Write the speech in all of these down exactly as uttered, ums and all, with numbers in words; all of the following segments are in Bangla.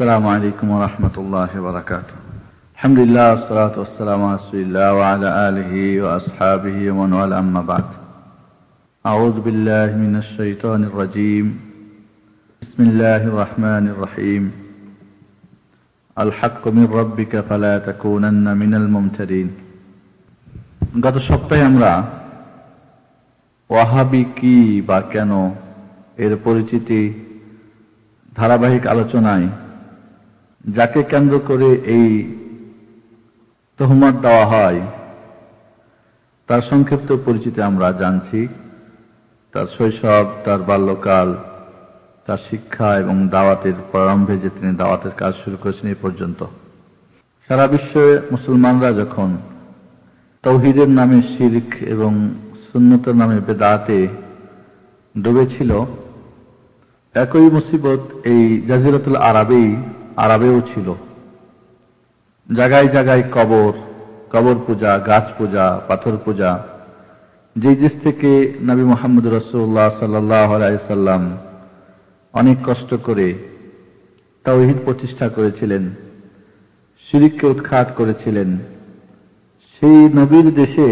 আসসালামু আলাইকুম ওয়া রাহমাতুল্লাহি ওয়া বারাকাতুহু। আলহামদুলিল্লাহ ওয়াসসালাতু ওয়াসসালামু আলা রাসূলিল্লাহ ওয়া আলা আলিহি ওয়া আসহাবিহি ওয়া মান ওয়ালা, আম্মা বা'দ। আউযু বিল্লাহি মিনাশ শাইতানির রাজীম। বিসমিল্লাহির রাহমানির রহিম। আল হাক্কু মির রাব্বিকা ফালা তাকুনান্না মিনাল মুমতারিন। গত সপ্তাহে আমরা ওয়াহাবি কি বা কেন এর পরিচিতি ধারাবাহিক আলোচনায় যাকে কেন্দ্র করে এই তহমত দেওয়া হয় তার সংক্ষিপ্ত পরিচিতি আমরা জানছি। তার শৈশব, তার বাল্যকাল, তার শিক্ষা এবং দাওয়াতের প্রারম্ভে যে তিনি দাওয়াতের কাজ শুরু করেছেন এই পর্যন্ত। সারা বিশ্বে মুসলমানরা যখন তাওহীদের নামে শিরক এবং সুন্নতের নামে বেদাতে ডুবেছিল, একই মুসিবত এই জাজিরাতুল আরবে আরবেও ছিল। জায়গায় জায়গায় কবর, কবর পূজা, গাছ পূজা, পাথর পূজা। যে দেশ থেকে নবী মুহাম্মদ রাসূলুল্লাহ সাল্লাল্লাহু আলাইহি সাল্লাম অনেক কষ্ট করে তাওহীদ প্রতিষ্ঠা করেছিলেন, শিরককে উৎখাত করেছিলেন, সেই নবীর দেশে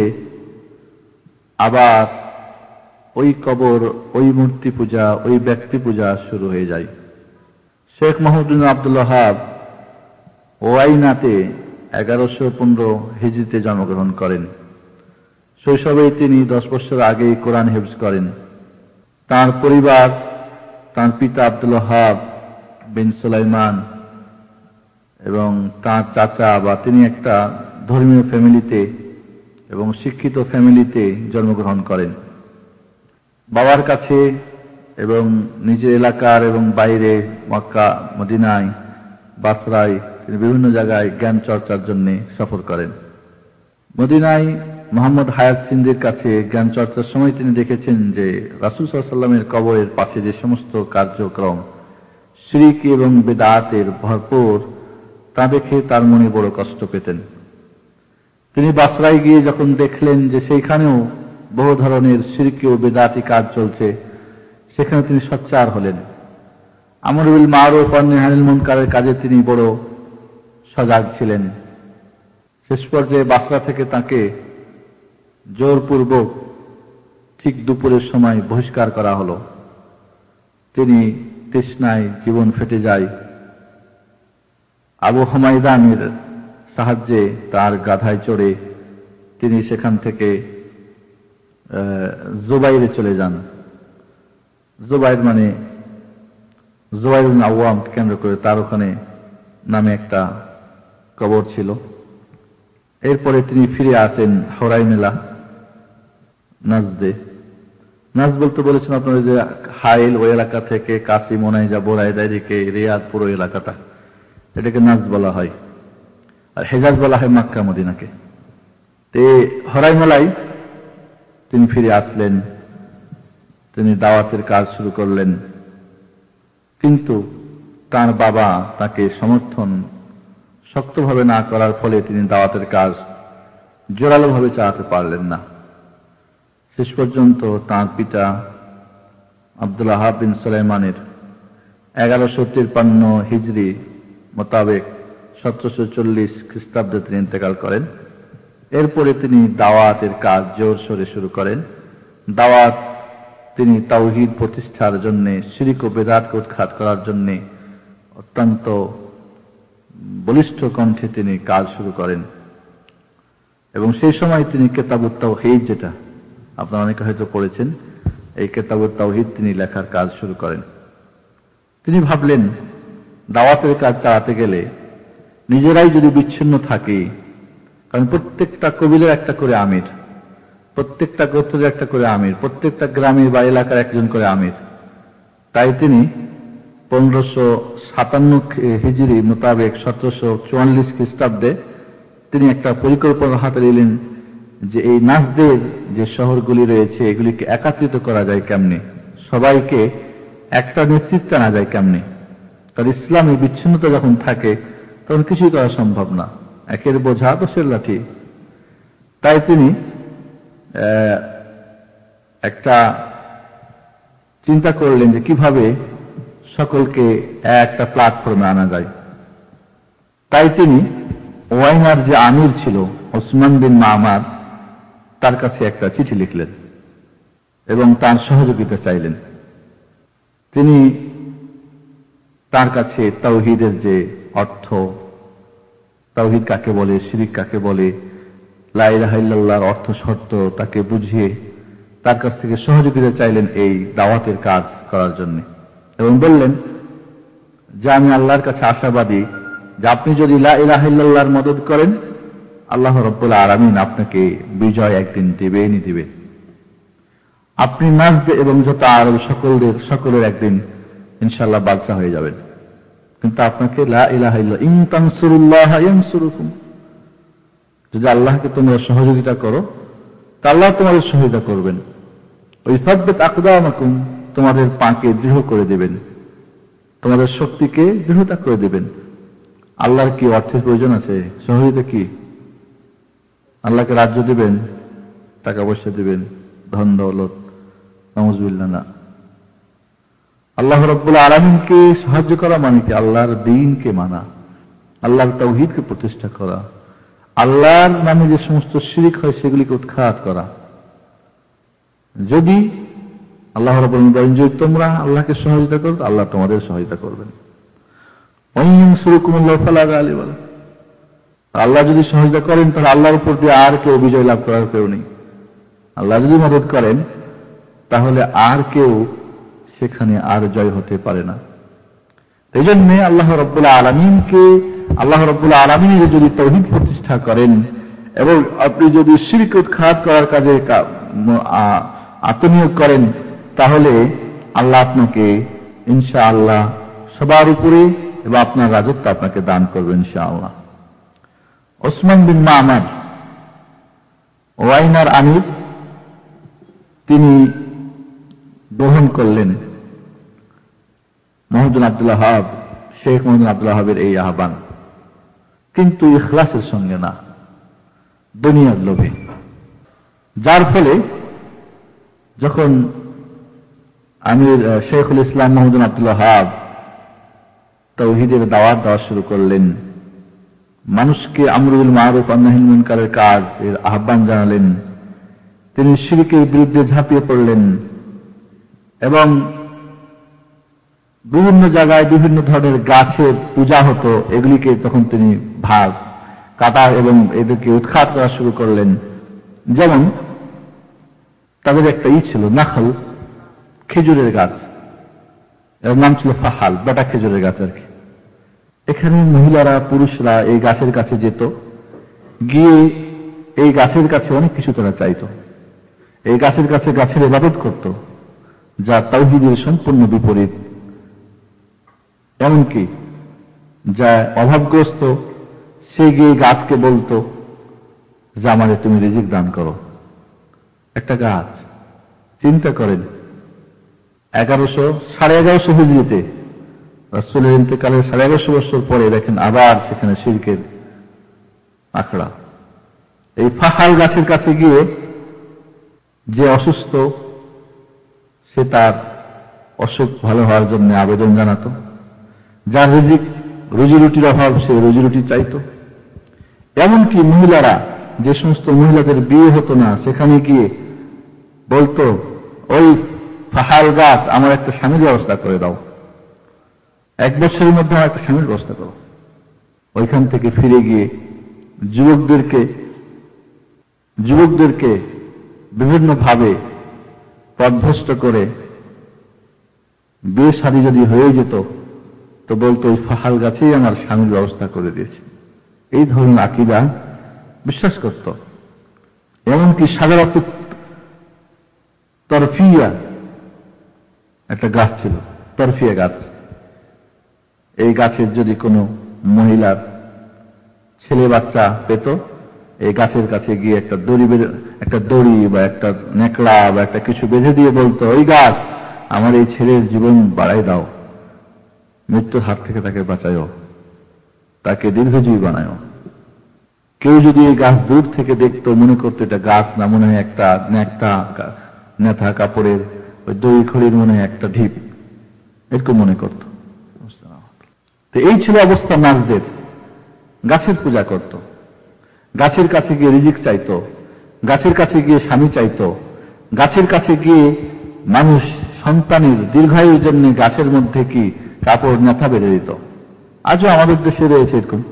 আবার ওই কবর, ওই মূর্তি পূজা, ওই ব্যক্তি পূজা শুরু হয়ে যায়। শেখ মুহাম্মদ বিন আব্দুল ওয়াহাব ওয়াইনাতে এগারোশো পনেরো হিজরিতে জন্মগ্রহণ করেন। শৈশবেই তিনি দশ বছর আগেই কোরআন হিফজ করেন। তার পরিবার, তার পিতা আব্দুল ওয়াহাব বিন সুলাইমান এবং তার চাচা বা তিনি একটা ধর্মীয় ফ্যামিলিতে এবং শিক্ষিত ফ্যামিলিতে জন্মগ্রহণ করেন। বাবার কাছে এবং নিজের এলাকার এবং বাইরে মক্কা, মদিনায়, বাসরায় তিনি বিভিন্ন জায়গায় জ্ঞান চর্চার জন্য সফর করেন। মদিনায় মুহাম্মদ হায়াত সিন্ধির কাছে জ্ঞান চর্চার সময় তিনি দেখেছেন যে রাসূল সাল্লাল্লাহু আলাইহি ওয়াসাল্লামের কবরের পাশে যে সমস্ত কার্যক্রম শিরক এবং বিদআতের ভরপুর, তা দেখে তার মনে বড় কষ্ট পেতেন। তিনি বাসরায় গিয়ে যখন দেখলেন যে সেইখানেও বহু ধরনের শিরকি ও বিদআতি কাজ চলছে, সেখানে তিনি সোচ্চার হলেন। আমর বিল মারুফ ওয়া নাহই আনিল মুনকারের কাজে তিনি বড় সজাগ ছিলেন। শেষ পর্যায়ে বাসরা থেকে তাকে জোরপূর্বক ঠিক দুপুরের সময় বহিষ্কার করা হলো। তিনি তৃষ্ণায় জীবন ফেটে যায়। আবু হুমায়দানের সাহায্যে তার গাধায় চড়ে তিনি সেখান থেকে জুবাইরে চলে যান। জুবাইর মানে জুবাইর ইবনে আওয়ামকে কেন্দ্র করে তার ওখানে নামে একটা কবর ছিল। এরপরে তিনি ফিরে আসেন হরাইমেলা, নাজদে। নাজ বলতে বলেছেন আপনারা যে হাইল ওই এলাকা থেকে কাসি, মোনাইজা, বোরাইদা, এদিকে রিয়াদ পুরো এলাকাটা, এটাকে নাজদ বলা হয়। আর হেজাজ বলা হয় মক্কা, মদিনাকে। তে হরাইমেলায় তিনি ফিরে আসলেন, তিনি দাওয়াতের কাজ শুরু করলেন। কিন্তু তার বাবা তাকে সমর্থন শক্তভাবে না করার ফলে তিনি দাওয়াতের কাজ জোরালোভাবে চালাতে পারলেন না। শেষ পর্যন্ত তাঁর পিতা আব্দুল ওয়াহাব বিন সুলাইমানের এগারোশো তিপ্পান্ন হিজরি মোতাবেক সতেরোশো চল্লিশ খ্রিস্টাব্দে তিনি ইন্তেকাল করেন। এরপরে তিনি দাওয়াতের কাজ জোর সোরে শুরু করেন। দাওয়াত তিনি তাওহীদ প্রতিষ্ঠার জন্য, শিরক ও বিদআতকে উৎখাত করার জন্য অত্যন্ত বলিষ্ঠ কণ্ঠে তিনি কাজ শুরু করেন। এবং সেই সময় তিনি কিতাবুত তাওহীদ, যেটা আপনারা অনেকে হয়তো পড়েছেন, এই কিতাবুত তাওহীদ তিনি লেখার কাজ শুরু করেন। তিনি ভাবলেন দাওয়াতের কাজ চালাতে গেলে নিজেরাই যদি বিচ্ছিন্ন থাকি, কারণ প্রত্যেকটা কবিলের একটা করে আমির, প্রত্যেকটা গোত্রের একটা করে আমির, প্রত্যেকটা গ্রামের বা এলাকার একজন করে আমির। তাই তিনি পনেরোশো সাতান্ন হিজরি মোতাবেক সতেরোশো চুয়াল্লিশ খ্রিস্টাব্দে তিনি একটা পরিকল্পনা হাতে নিলেন যে এই নাজদের যে শহরগুলি রয়েছে এগুলিকে একত্রিত করা যায় কেমনে, সবাইকে একটা নেতৃত্বে আনা যায় কেমনে। কারণ ইসলামী বিচ্ছিন্নতা যখন থাকে তখন কিছুই করা সম্ভব না, একের বোঝা দশের লাঠি। তাই তিনি একটা চিন্তা করলেন যে কিভাবে সকলকে একটা প্ল্যাটফর্মে আনা যায়। তাই তিনি ওয়াইনার যে আমির ছিল ওসমান বিন মামার, তার কাছে একটা চিঠি লিখলেন এবং তার সহযোগিতা চাইলেন। তিনি তার কাছে তাওহীদের যে অর্থ, তাওহীদ কাকে বলে, শিরক কাকে বলে, লা ইলাহা ইল্লাল্লাহর অর্থ শর্ত তাকে বুঝিয়ে তার কাছ থেকে সহযোগিতা চাইলেন এই দাওয়াতের কাজ করার জন্য, এবং বললেন যে আমি আল্লাহর কাছে আশাবাদী যে আপনি যদি লা ইলাহা ইল্লাল্লাহর মদদ করেন, আল্লাহ রাব্বুল আলামিন আপনাকে বিজয় একদিন দেবেনই দিবেন। আপনি নাজদ এবং যত আরব সকলদের সকলের একদিন ইনশাআল্লাহ বাদশা হয়ে যাবেন। কিন্তু আপনাকে লা ইলাহা ইল্লাল্লাহ ইন তানসুরুল্লাহ ইয়ানসুরুকুম, যদি আল্লাহকে তোমরা সহযোগিতা করো তা আল্লাহ তোমাদের সহযোগিতা করবেন। ওই সাব্বিত আকদামাকুম, তোমাদের পাকে দৃঢ় করে দেবেন, তোমাদের শক্তিকে দৃঢ়তা করে দেবেন। আল্লাহর কি অর্থের প্রয়োজন আছে? সহযোগিতা কি? আল্লাহকে রাজ্য দিবেন, টাকা পয়সা দিবেন, ধন দৌলত? নাউযুবিল্লাহ না। আল্লাহ রাব্বুল আলামিনকে সাহায্য করা মানে কি? আল্লাহর দ্বীনকে মানা, আল্লাহর তাওহীদকে প্রতিষ্ঠা করা, আল্লাহর নামে যে সমস্ত শিরক হয় সেগুলিকে উৎখাত করা। যদি আল্লাহ রাব্বুল আলামিন বলেন যে তোমরা আল্লাহকে সহযোগিতা করো, আল্লাহ তোমাদের সহায়তা করবেন। ওয়াইয়ানসুরুকুমুল্লাহু ফালা গালিবা লাকুম, আল্লাহ যদি সহযোগিতা করেন তাহলে আল্লাহর উপর দিয়ে আর কেউ বিজয় লাভ করার কেউ নেই। আল্লাহ যদি মদদ করেন তাহলে আর কেউ সেখানে আর জয় হতে পারে না। এই জন্য আল্লাহ রাব্বুল আলামিনকে আল্লাহ রাব্বুল আলামিনের যদি তাওহীদ প্রতিষ্ঠা করেন এবং আপনি যদি শিরক উৎখাত করার কাজে আত্মনিয়োগ করেন, তাহলে আল্লাহ আপনাকে ইনশাআল্লাহ সবার উপরে এবং আপনার রাজত্ব আপনাকে দান করবেন ইনশাআল্লাহ। ওসমান বিন মামার ওয়াইনার আমির, তিনি গ্রহণ করলেন মুহাম্মদ আব্দুল ওয়াহাব, শেখ মুহাম্মদ আব্দুল ওয়াহাবের এই আহ্বান, কিন্তু ইখলাসের সঙ্গে না, দুনিয়ার লোভে। যার ফলে যখন আমির শেখুল ইসলাম মুহাম্মদ আব্দুল ওয়াহাব তাওহীদের দাওয়াত দেওয়া শুরু করলেন, মানুষকে আমর বিল মারুফ ওয়া নাহয়ুল মুনকারের কাজ এর আহ্বান জানালেন, তিনি শিরকের বিরুদ্ধে ঝাঁপিয়ে পড়লেন এবং বিভিন্ন জায়গায় বিভিন্ন ধরনের গাছের পূজা হতো, এগুলিকে তখন তিনি ভাগ কাটা এবং এদেরকে উৎখাত করা শুরু করলেন। যেমন তাদের একটা ই ছিল নাখল, খেজুরের গাছ, এর নাম ছিল ফাহাল, বেটা খেজুরের গাছ আর কি। এখানে মহিলারা পুরুষরা এই গাছের কাছে যেত, গিয়ে এই গাছের কাছে অনেক কিছু তারা চাইত। এই গাছের কাছে গাছের ইবাদত করত, যা তাওহীদের সম্পূর্ণ বিপরীত। এমনকি যা অভাবগ্রস্ত সে গিয়ে গাছকে বলতো যে আমাদের তুমি রিজিক দান করো। একটা গাছ, চিন্তা করেন, এগারোশো সাড়ে এগারোশো হিজরিতে রাসূলের ইন্তেকালের সাড়ে এগারোশো বছর পরে দেখেন আবার সেখানে শিরকের আখড়া। এই ফাহাল গাছের কাছে গিয়ে যে অসুস্থ সে তার অসুখ ভালো হওয়ার জন্য আবেদন জানাতো, যার রিজিক রুজি রুটির অভাব সে রুজি রুটি চাইতো। এমনকি মহিলারা, যে সমস্ত মহিলাদের বিয়ে হতো না, সেখানে গিয়ে বলতো ওই ফাহাল গাছ আমার একটা স্বামীর ব্যবস্থা করে দাও, এক বছরের মধ্যে আমার একটা স্বামীর ব্যবস্থা করো। ওইখান থেকে ফিরে গিয়ে যুবকদেরকে যুবকদেরকে বিভিন্ন ভাবে পথভ্রষ্ট করে বিয়ে শাদী যদি হয়ে যেত তো বলতো ওই ফাহাল গাছেই আমার স্বামীর ব্যবস্থা করে দিয়েছে। এই ধরনের আকীদা বিশ্বাস করত। এমনকি সাজারাত তরফিয়া একটা গাছ ছিল, তরফিয়া গাছ। এই গাছের যদি কোনো মহিলার ছেলে বাচ্চা পেত, এই গাছের কাছে গিয়ে একটা দড়ি একটা দড়ি বা একটা নেকড়া বা একটা কিছু বেঁধে দিয়ে বলতো, ওই গাছ আমার এই ছেলের জীবন বাড়াই দাও, মৃত্যুর হাত থেকে তাকে বাঁচায়ও, তাকে দীর্ঘজীবী বানায়ও। কেউ যদি এই গাছ দূর থেকে দেখতো, মনে করতো এটা গাছ না, মনে হয় একটা নেকটা নেথা কাপড়ের ওই দড়ি খড়ির মনে হয় একটা ঢিপ, এরকম মনে করত। তো এই ছিল অবস্থা নাজদের। গাছের পূজা করত, গাছের কাছে গিয়ে রিজিক চাইত, গাছের কাছে গিয়ে স্বামী চাইত, গাছের কাছে গিয়ে মানুষ সন্তানের দীর্ঘায়ুর জন্য গাছের মধ্যে কি কাপড় নেথা বেঁধে দিত। আজও আমাদের দেশে রয়েছে এরকম।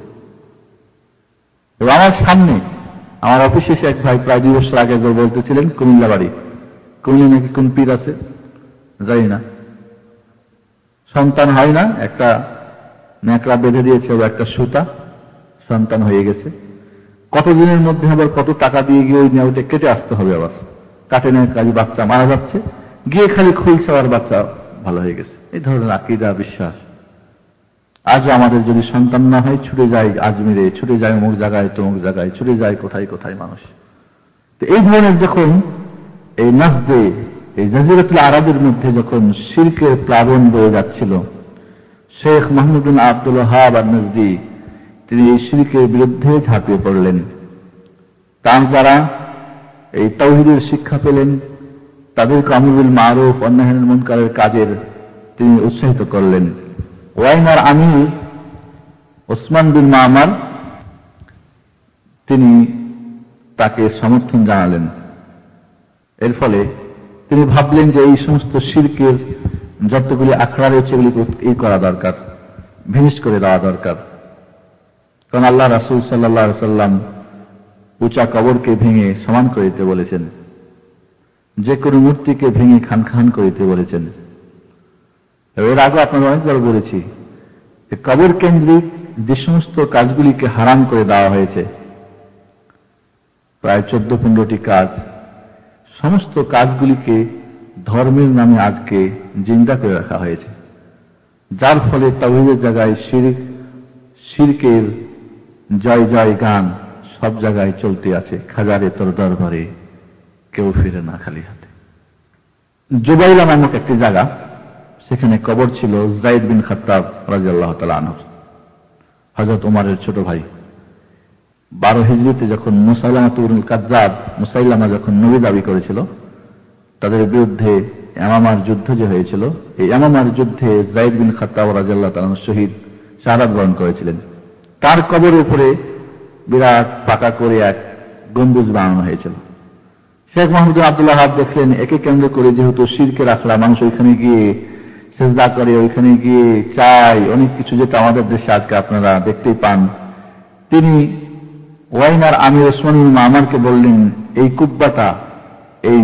আমার সামনে আমার অফিসে এক ভাই প্রায় দুই বছর আগে বলতেছিলেন কুমিল্লা বাড়ি, কুমিল্লা নাকি কোন পীর আছে জানি না, সন্তান হয় না, একটা ন্যাকড়া বেঁধে দিয়েছে ও একটা সুতা, সন্তান হয়ে গেছে। কতদিনের মধ্যে আবার কত টাকা দিয়ে গিয়ে ওই নেওয়াটা কেটে আসতে হবে, আবার কাটে নেয়, কাজে বাচ্চা মারা যাচ্ছে, গিয়ে খালি খুলছে আর বাচ্চা ভালো হয়ে গেছে। এই ধরনের আকীদা বিশ্বাস আজ আমাদের যদি সন্তান না হয় ছুটে যায় আজমিরে, ছুটে যায় অমুক জায়গায় তমুক জায়গায়, ছুটে যায় কোথায় কোথায় মানুষ। তো এই ধরনের যখন এই নাজদে এই জাজিরাতুল আরবের মধ্যে যখন শিরকের প্লাবন বয়ে যাচ্ছিল, শেখ মুহাম্মদ বিন আব্দুল ওয়াহ্হাব আন-নাজদি তিনি এই শিরকের বিরুদ্ধে ঝাঁপিয়ে পড়লেন। তার যারা এই তাওহীদের শিক্ষা পেলেন তাদেরকে আমর বিল মারুফ ওয়া নাহই আনিল মুনকারের কাজের তিনি উৎসাহিত করলেন। ওয়াইনার আমির ওসমান বিন মামার তিনি তাকে সমর্থন জানালেন। এর ফলে তিনি ভাবলেন যে এই সমস্ত শিরকের যতগুলি আখড়া রয়েছে এগুলিকে এই করা দরকার, ভিনিশ করে দেওয়া দরকার। কারণ আল্লাহ রাসূল সাল্লাল্লাহু আলাইহি সাল্লাম উঁচা কবরকে ভেঙে সমান করে দিতে বলেছেন, যে কোনো মূর্তিকে ভেঙে খান খান করে দিতে বলেছেন। এর আগে আপনারা অনেকবার বলেছি কবর কেন্দ্রিক যে সমস্ত কাজগুলিকে হারাম করে দেওয়া হয়েছে, প্রায় চোদ্দ পনেরোটি কাজ, সমস্ত কাজগুলিকে ধর্মের নামে আজকে জিন্দা করে রাখা হয়েছে, যার ফলে তাওহীদের জায়গায় শিরক, শিরকের জয় জয় গান সব জায়গায় চলতে আছে। খাজারে তোর দরবারে কেউ ফিরে না খালি হাতে। জুবাইলা নামক একটি জায়গা, সেখানে কবর ছিল যায়েদ বিন খাত্তাব রাদিয়াল্লাহু তাআলা আনহু, হযরত ওমরের ছোট ভাই। বারো হিজরিতে যখন মুসাইলামাতুল কাযযাব, মুসাইলামা যখন নবী দাবি করেছিল, তাদের বিরুদ্ধে ইয়ামামার যুদ্ধ যে হয়েছিল, এই ইয়ামামার যুদ্ধে যায়েদ বিন খাত্তাব রাদিয়াল্লাহু তাআলা শহীদ শাহাদাত বরণ করেছিলেন। তার কবরের উপরে বিরাট পাকা করে এক গম্বুজ বানানো হয়েছিল। শেখ মুহাম্মদ বিন আব্দুল ওয়াহ্হাব দেখলেন একে কেন্দ্র করে যেহেতু শিরকের আখড়া, মানুষ ওইখানে গিয়ে সেজদা করে, ওইখানে গিয়ে চায় অনেক কিছু, যেটা আমাদের দেশে আজকে আপনারা দেখতেই পান। তিনি ওয়াইনার আমির ওসমান বিন মামারকে বললেন এই কুব্বাটা, এই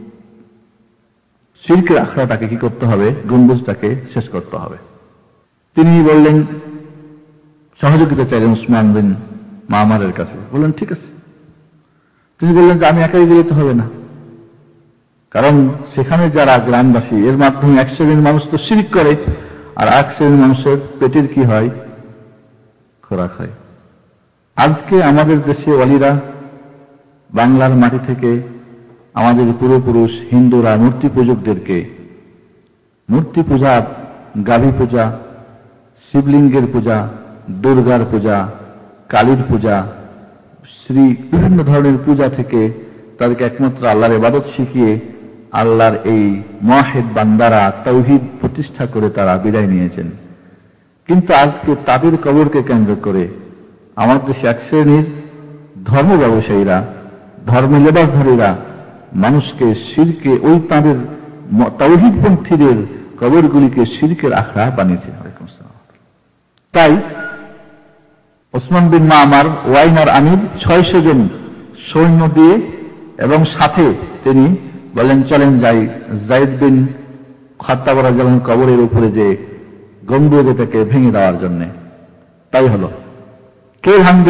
শিরকের আখড়াটাকে কি করতে হবে, গম্বুজটাকে শেষ করতে হবে। তিনি বললেন, সহযোগিতা চাইলেন ওসমান বিন মামারের কাছে, বললেন ঠিক আছে। তিনি বললেন যে আমি একাই গেলে তো হবে না, কারণ সেখানে যারা গ্রামবাসী, এর মাধ্যমে এক শ্রেণীর মানুষ তো শিরক করে, আর এক শ্রেণীর মানুষের পেটের কি হয়, খোরাক হয়। আজকে আমাদের দেশে ওয়ালিরা বাংলার মাটি থেকে আমাদের পূর্বপুরুষ হিন্দুরা মূর্তি পূজকদেরকে মূর্তি পূজা, গাভী পূজা, শিবলিঙ্গের পূজা, দুর্গার পূজা, কালীর পূজা, শ্রী বিভিন্ন ধরনের পূজা থেকে তাদেরকে একমাত্র আল্লাহর ইবাদত শিখিয়ে আল্লাহর এই মুওয়াহিদ বান্দারা তাওহীদ প্রতিষ্ঠা করে তারা বিদায় নিয়েছেন। কিন্তু আজকে তাদের কবরকে কেন্দ্র করে আমাদের দেশে এক শ্রেণীর ধর্ম ব্যবসায়ীরা, ধর্মের লেবাসধারীরা মানুষকে শিরকে, ওই তাদের তাওহীদপন্থীদের কবরগুলিকে শিরকের আখড়া বানিয়েছে। তাই ওসমান বিন মামার ওয়াইনার আমির ছয়শো জন সৈন্য দিয়ে এবং সাথে তিনি বলেন চলেন যাই যায়েদ বিন খাত্তাব রাদিয়াল্লাহু আনহু কবরের উপরে যে গম্বুজ, এটাকে ভেঙে দেওয়ার জন্য। তাই হলো। কে ভাঙবে?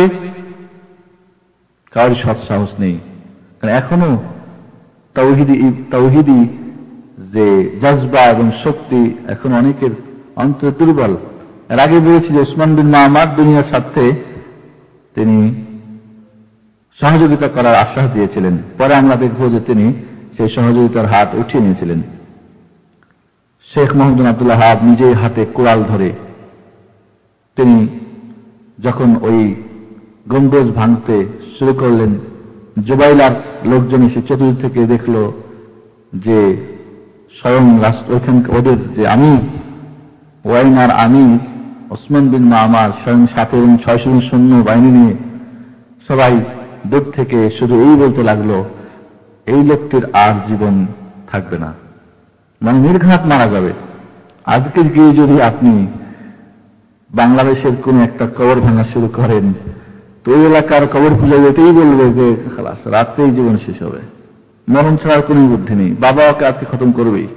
কারোর সৎ সাহস নেই, কারণ এখনো তাওহীদি তাওহীদি যে জজবা এবং শক্তি এখন অনেকের অন্তরে দুর্বল। এর আগে বলেছি যে ওসমান বিন মামার দুনিয়ার স্বার্থে তিনি সহযোগিতা করার আশ্বাস দিয়েছিলেন, পরে আমরা দেখব যে তিনি সেই সহযোগিতার হাত উঠিয়ে নিয়েছিলেন। শেখ মুহাম্মদ বিন আব্দুল ওয়াহ্হাব নিজেই হাতে কুড়াল ধরে তিনি যখন ওই গম্বুজ ভাঙতে শুরু করলেন, জুবাইলার লোকজন এসে চতুর্দিক থেকে দেখল যে স্বয়ং রাষ্ট্র ওইখানকার ওদের যে আমির ওয়াইনার আমির ওসমান বিন মামার স্বয়ং সাথে এবং ছয়শ সৈন্য বাহিনী নিয়ে সবাই দূর থেকে শুধু এই বলতে লাগলো, এই লোকটির আর জীবন থাকবে না, মানে নির্ঘাত মারা যাবে। আজকে গিয়ে যদি আপনি বাংলাদেশের কোন একটা কবর ভাঙা শুরু করেন, তো ওই এলাকার কবর পূজা এটাই বলবে যে খালাস, রাত্রেই জীবন শেষ হবে, মরণ ছাড়ার কোন বুদ্ধি নেই, বাবা ওকে আজকে খতম করবেই।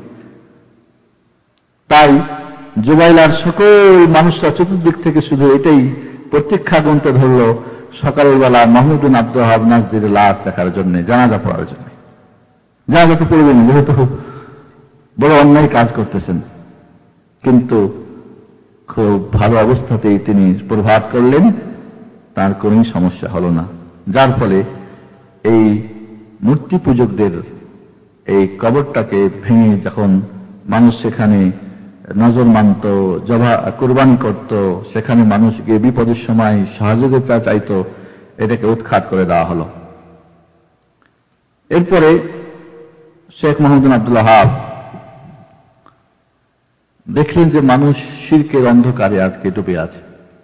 তাই জুবাইলার সকল মানুষরা চতুর্দিক থেকে শুধু এটাই প্রতীক্ষা গুনতে ধরল সকালবেলা মাহমুদ বিন আব্দুল ওয়াহাব নাজরীর লাশ দেখার জন্য, জানাজা পড়ার জন্য। জানাজা তো পড়বেন, যেহেতু বড় অন্যায় কাজ করতেছেন, কিন্তু খুব ভালো অবস্থাতেই তিনি প্রভাত করলেন, তার কোন সমস্যা হল না। যার ফলে এই মূর্তি পূজকদের এই কবরটাকে ভেঙে যখন মানুষ সেখানে নজর মানত, জবা কুরবানি করত, সেখানে মানুষকে বিপদের সময় সহযোগিতা চাইত, এটাকে উৎখাত করে দেওয়া হল। এরপরে শেখ মোহাম্মদ বিন আব্দুল ওয়াহাব দেখলেন যে মানুষ শিরকের অন্ধকারে আজকে ডুবে আছে,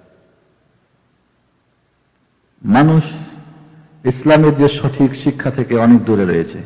মানুষ ইসলামের যে সঠিক শিক্ষা থেকে অনেক দূরে রয়েছে।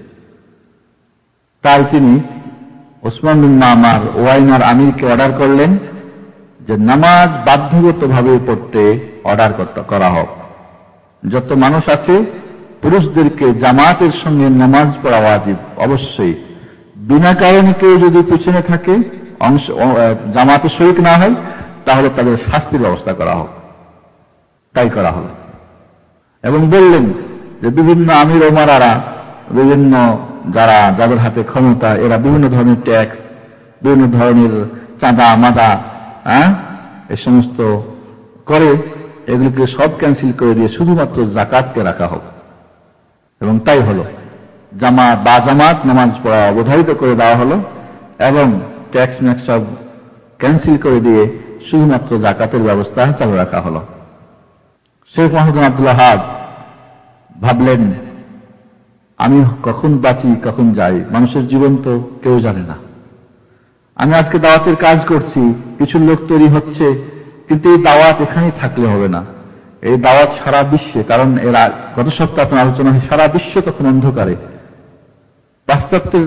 তাই তিনি ওসমান বিন মামার ওয়াইনার আমিরকে অর্ডার করলেন যে নামাজ বাধ্যগতভাবে পড়তে অর্ডার করা হোক। যত মানুষ আছে পুরুষদেরকে জামাতের সঙ্গে নামাজ পড়া ওয়াজিব, অবশ্যই। বিনা কারণে কেউ যদি পিছনে থাকে, অংশ জামাতে শরীক না হয়, তাহলে তাদের শাস্তির ব্যবস্থা করা হোক। তাই করা হলো। এবং বললেন যে বিভিন্ন আমির ওমারারা, বিভিন্ন যারা যাদের হাতে ক্ষমতা, এরা বিভিন্ন ধরনের ট্যাক্স, বিভিন্ন ধরনের চাঁদা মাদা হ্যাঁ এই সমস্ত করে, এগুলিকে সব ক্যান্সেল করে দিয়ে শুধুমাত্র যাকাতকে রাখা হোক। এবং তাই হলো, জামাত বা জামাত নামাজ পড়া অবধারিত করে দেওয়া হলো এবং ট্যাক্স ম্যাক্স সব ক্যান্সেল করে দিয়ে শুধুমাত্র যাকাতের ব্যবস্থা চালু রাখা হলো। শেখ মোহাম্মদ বিন আব্দুল ওয়াহাব ভাবলেন, আমি কখন বাঁচি কখন যাই, মানুষের জীবন তো কেউ জানে না। আমি আজকে দাওয়াতের কাজ করছি, কিছু লোক তৈরি হচ্ছে, কিন্তু এই দাওয়াত এখানেই থাকলে হবে না, এই দাওয়াত সারা বিশ্বে, কারণ এরা গত সপ্তাহে আপনার আলোচনা হয়, সারা বিশ্ব তখন অন্ধকারে। পাশ্চাত্যের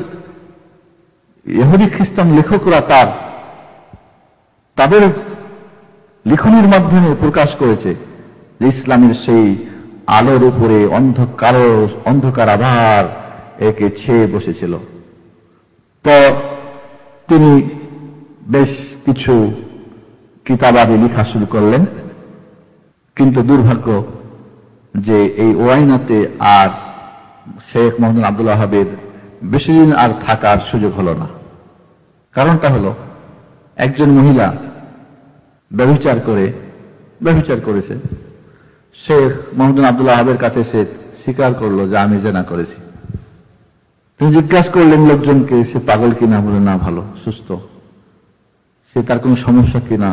ইহুদি খ্রিস্টান লেখকরা তার তাদের লিখনের মাধ্যমে প্রকাশ করেছে যে ইসলামের সেই আলোর উপরে অন্ধকার অন্ধকার আধার একে ছেয়ে বসেছিল। তো তিনি বেশ কিছু কিতাবাদি লেখা শুরু করলেন, কিন্তু দুর্ভাগ্য যে এই ওয়াইনাতে আর শেখ মোহাম্মদ আব্দুল ওয়াহাবের বেশি দিন আর থাকার সুযোগ হল না। কারণটা হল, একজন মহিলা ব্যভিচার করে ব্যভিচার করেছে। শেখ মোহাম্মদ আব্দুল ওয়াহাবের কাছে সে স্বীকার করলো যে আমি জেনা করেছি। তিনি জিজ্ঞাসা করলেন লোকজনকে, সে পাগল কিনা, বলে না ভালো সুস্থ, সে তার কোন সমস্যা কিনা।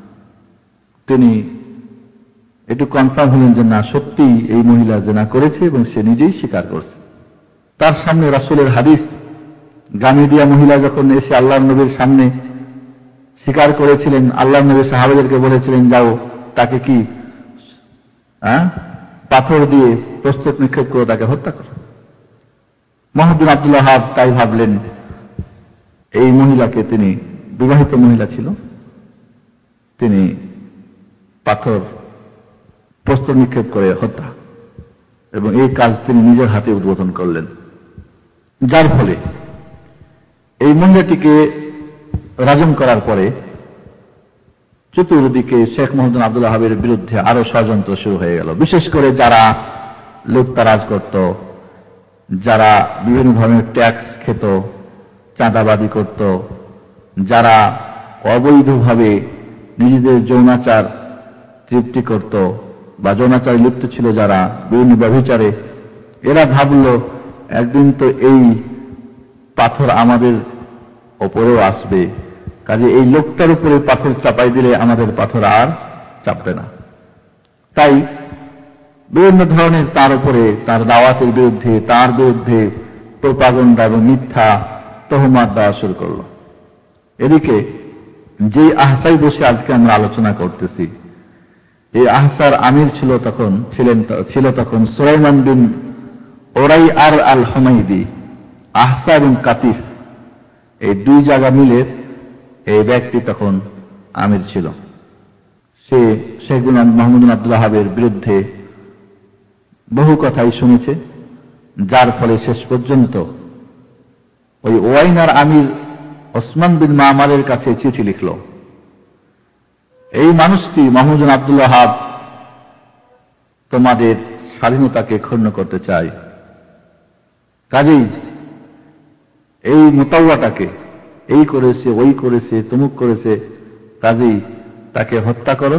তিনি একটু কনফার্ম হলেন যে না, সত্যি এই মহিলা জেনা করেছে এবং সে নিজেই স্বীকার করছে। তার সামনে রাসূলের হাদিস, গামিদিয়া মহিলা যখন এসে আল্লাহর নবীর সামনে স্বীকার করেছিলেন, আল্লাহর নবী সাহাবাদেরকে বলেছিলেন যাও তাকে কি হ্যাঁ পাথর দিয়ে প্রস্তুত নিক্ষেপ করে তাকে হত্যা করো। মোহাম্মদ বিন আব্দুল ওয়াহাব তাই ভাবলেন, এই মহিলাকে, তিনি বিবাহিত মহিলা ছিল, তিনি পাথর প্রস্তুত নিক্ষেপ করে হত্যা, এবং এই কাজ তিনি নিজের হাতে উদ্বোধন করলেন। যার ফলে এই মহিলাটিকে রাজম করার পরে চতুর্দিকে শেখ মোহাম্মদ আব্দুল ওয়াহাবের বিরুদ্ধে আরো ষড়যন্ত্র শুরু হয়ে গেল। বিশেষ করে যারা লুটতারাজ করত, যারা বিভিন্ন ধরনের ট্যাক্স খেত, চাঁদাবাদি করত, যারা অবৈধভাবে নিজেদের যৌনাচার তৃপ্তি করত বা যৌনাচারে লিপ্ত ছিল, যারা বিভিন্ন ব্যভিচারে, এরা ভাবল একদিন তো এই পাথর আমাদের ওপরেও আসবে, কাজে এই লোকটার উপরে পাথর চাপাই দিলে আমাদের পাথর আর চাপবে না। তাই বিভিন্ন ধরনের তার উপরে, তার দাওয়াতের বিরুদ্ধে, তার বিরুদ্ধে প্রোপাগান্ডা এবং মিথ্যা তহমাত দেওয়া শুরু করল। এদিকে যে আহসায় বসে আজকে আমরা আলোচনা করতেছি, এই আহসার আমির ছিল তখন ছিলেন ছিল তখন সুলাইমান বিন ওরাই আর আল হুমাইদি। আহসা এবং কাতিফ এই দুই জায়গা মিলে এই ব্যক্তি তখন আমির ছিল। সে শেখ মোহাম্মদ বিন আব্দুল ওয়াহাবের বিরুদ্ধে বহু কথাই শুনেছে, যার ফলে শেষ পর্যন্ত ওই ওয়াইনার আমির ওসমান বিন মামারের কাছে চিঠি লিখল, এই মানুষটি মোহাম্মদ বিন আব্দুল ওয়াহাব তোমাদের স্বাধীনতাকে ক্ষুণ্ণ করতে চায়, কাজেই এই মুতাওয়াটাকে এই করেছে ওই করেছে তমুক করেছে, কাজেই তাকে হত্যা করো,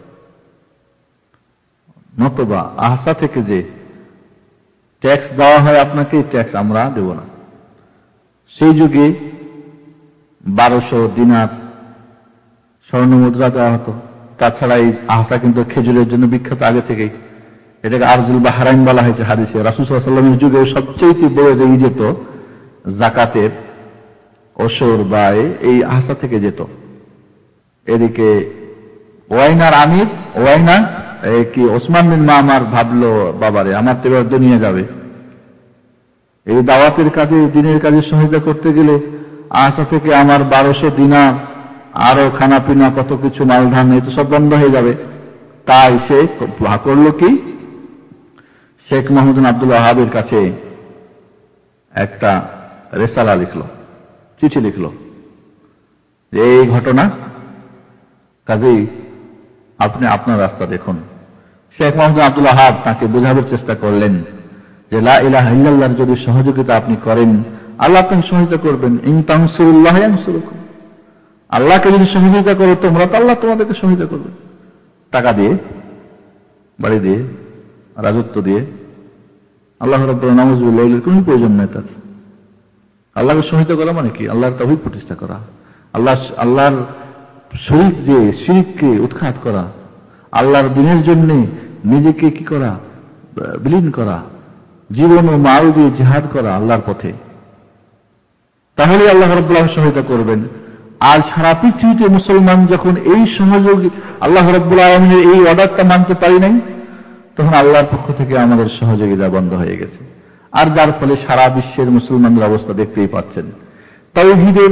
নতবা আহসা থেকে যে ট্যাক্স দেওয়া হয় আপনাকে, ট্যাক্স আমরা দেব না। সেই যুগে বারোশো দিনার স্বর্ণ মুদ্রা দেওয়া হতো। তাছাড়া এই আহসা কিন্তু খেজুরের জন্য বিখ্যাত আগে থেকেই, এটাকে আরজুল বাহরাইন বলা হয়েছে হাদিসে। রাসূল সাল্লাল্লাহু আলাইহি ওয়াসাল্লামের যুগে সবচেয়ে বড় যে যেত যাকাতের ওসর বা এই আহসা থেকে যেত। এদিকে ওয়াইনার আমির ওয়াইনা কি ওসমান বিন মামার ভাবলো, বাবারে আমার তো এবার দুনিয়া যাবে, এই দাওয়াতের কাজে দিনের কাজে সহায়তা করতে গেলে আহসা থেকে আমার বারোশো দিনার আরো খানা পিনা কত কিছু মালধান এই তো সব বন্ধ হয়ে যাবে। তাই সে করলো কি, শেখ মোহাম্মদ বিন আব্দুল ওয়াহাবের কাছে একটা রেসালা লিখলো, চিঠি লিখলো যে এই ঘটনা, কাজেই আপনি আপনার রাস্তা দেখুন। শেখ মোহাম্মদ বিন আব্দুল ওয়াহাব তাকে বোঝানোর চেষ্টা করলেন যে লা ইলাহা ইল্লাল্লাহর যদি সহযোগিতা আপনি করেন, আল্লাহ আপনাকে সহযোগিতা করবেন। ইন তানসুরুল্লাহ ইয়ানসুরুকুম, আল্লাহকে যদি সহযোগিতা করো তোমরা, তো আল্লাহ তোমাদেরকে সহযোগিতা করবে, টাকা দিয়ে, বাড়ি দিয়ে, রাজত্ব দিয়ে। আল্লাহ রাব্বুল নাউযুবিল্লাহ এর কোনো প্রয়োজন নেই তার। আল্লাহকে সহযোগিতা করা মানে কি? আল্লাহর তাওহীদ প্রতিষ্ঠা করা, আল্লাহ আল্লাহর শরীক যে শিরককে উৎখাত করা, আল্লাহর দ্বীনের জন্য নিজেকে কি করা, বিলীন করা, জীবন ও মাল দিয়ে জিহাদ করা আল্লাহর পথে, তাহলে আল্লাহ রাব্বুল আলামিন সহায়তা করবেন। আর সারা পৃথিবীতে মুসলমান যখন এই সহযোগী আল্লাহ রাব্বুল আলামিনের এই অর্ডারটা মানতে পারি নাই, তখন আল্লাহর পক্ষ থেকে আমাদের সহযোগিতা বন্ধ হয়ে গেছে। আর যার ফলে সারা বিশ্বের মুসলমানদের অবস্থা দেখতেই পাচ্ছেন। তাওহীদের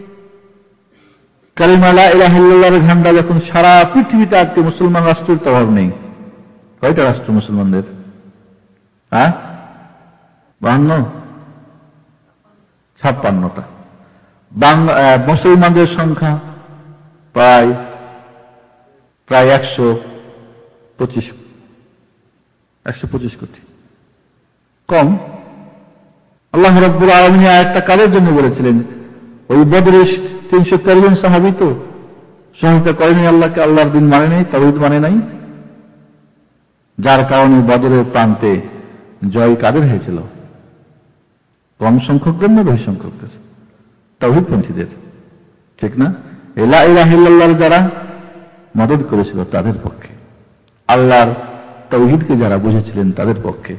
কালিমা লা ইলাহা ইল্লাল্লাহর ঝান্ডা যখন সারা পৃথিবীতে, আজকে মুসলমান রাষ্ট্রের তো অভাব নেই। কয়টা রাষ্ট্র মুসলমানদের? হ্যাঁ, বাহান্ন ছাপ্পান্নটা। মুসলমানদের সংখ্যা প্রায় প্রায় একশো পঁচিশ একশো পঁচিশ কোটি, কম। আল্লাহ রাব্বুল আলামিন আয়াতটা কাদের জন্য বলেছিলেন? ওই বদরের তিনশো তেরো জন সাহাবী তো সহায়তা করেনি আল্লাহকে, আল্লাহর দিন মানে নাই, তাওহীদ মানে নাই, যার কারণে বদরের প্রান্তে জয় কাদের হয়েছিল? কম সংখ্যকদের না বেশি সংখ্যকদের? তাওহীদপন্থীদের, ঠিক না? লা ইলাহা ইল্লাল্লাহর যারা মদদ করেছিল তাদের পক্ষে, আল্লাহর তাওহীদকে যারা বুঝেছিলেন তাদের পক্ষে।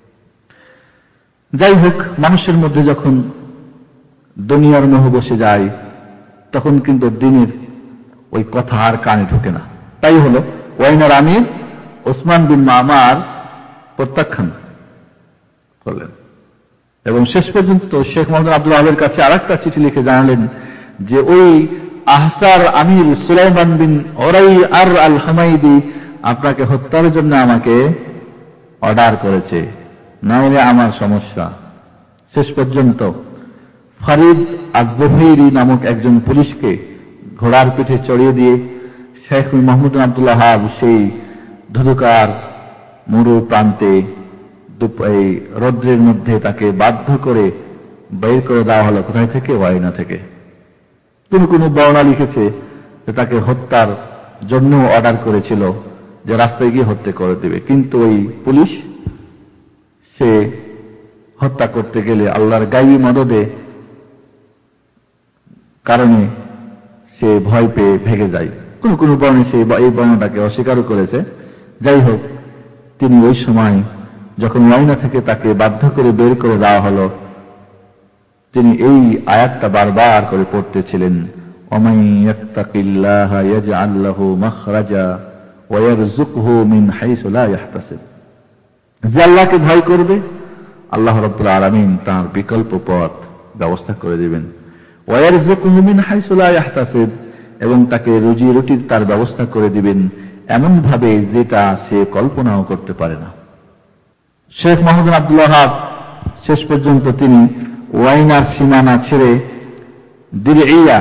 যাই হোক, মানুষের মধ্যে যখন দুনিয়ার মোহ বসে যায়, তখন কিন্তু দিনের ওই কথা আর কানে ঢোকে না। তাই হলো ওয়াইনার আমির ওসমান বিন মামার প্রত্যাখ্যান করলেন এবং শেষ পর্যন্ত শেখ মোহাম্মদ আব্দুল ওয়াহাবের কাছে আর একটা চিঠি লিখে জানালেন যে ওই আহসার আমির সুলাইমান বিন ওরাই আর আল হুমাইদি আপনাকে হত্যার জন্য আমাকে অর্ডার করেছে, নাইলে আমার সমস্যা। শেষ পর্যন্ত ফরিদ আল-বুহাইরি নামক একজন পুলিশকে ঘোড়ার পিঠে চড়িয়ে দিয়ে শেখ মোহাম্মদ আব্দুল ওয়াহাব সেই ধুধুকার মরু প্রান্তে এই রৌদ্রের মধ্যে তাকে বাধ্য করে বের করে দেওয়া হলো। কোথায় থেকে? ওয়াইনা থেকে। কোন কোন বর্ণনা লিখেছে যে তাকে হত্যার জন্য অর্ডার করেছিল, যে রাস্তায় গিয়ে হত্যা করে দেবে, কিন্তু ওই পুলিশ সে হত্যা করতে গেলে আল্লাহর গায়বী মদদে কারণে সে ভয় পেয়ে ভেগে যায়। কোন কোন বর্ণে সে এই বর্ণনাটাকে অস্বীকার করেছে। যাই হোক, তিনি ওই সময় যখন ওয়াইনা থেকে তাকে বাধ্য করে বের করে দেওয়া হলো, তিনি এই আয়াতটা বারবার করে পড়তেছিলেন, ওয়ামান ইয়াত্তাকিল্লাহা ইয়াজআল লাহু মাখরাজা ওয়া ইয়ারযুকহু মিন হাইসু লা ইয়াহতাসিব। যে আল্লাহকে ভয় করবে আল্লাহ রাব্বুল আলামিন তার বিকল্প পথ ব্যবস্থা করে দিবেন। ওয়া ইয়ারযুকহু মিন হাইসু লা ইয়াহতাসিব, এবং তাকে রুজি রুটির তার ব্যবস্থা করে দিবেন এমন ভাবে যেটা সে কল্পনাও করতে পারে না। শেখ মোহাম্মদ আব্দুল ওয়াহাব শেষ পর্যন্ত তিনি ওয়াইনার সীমানা ছেড়ে দিরইয়া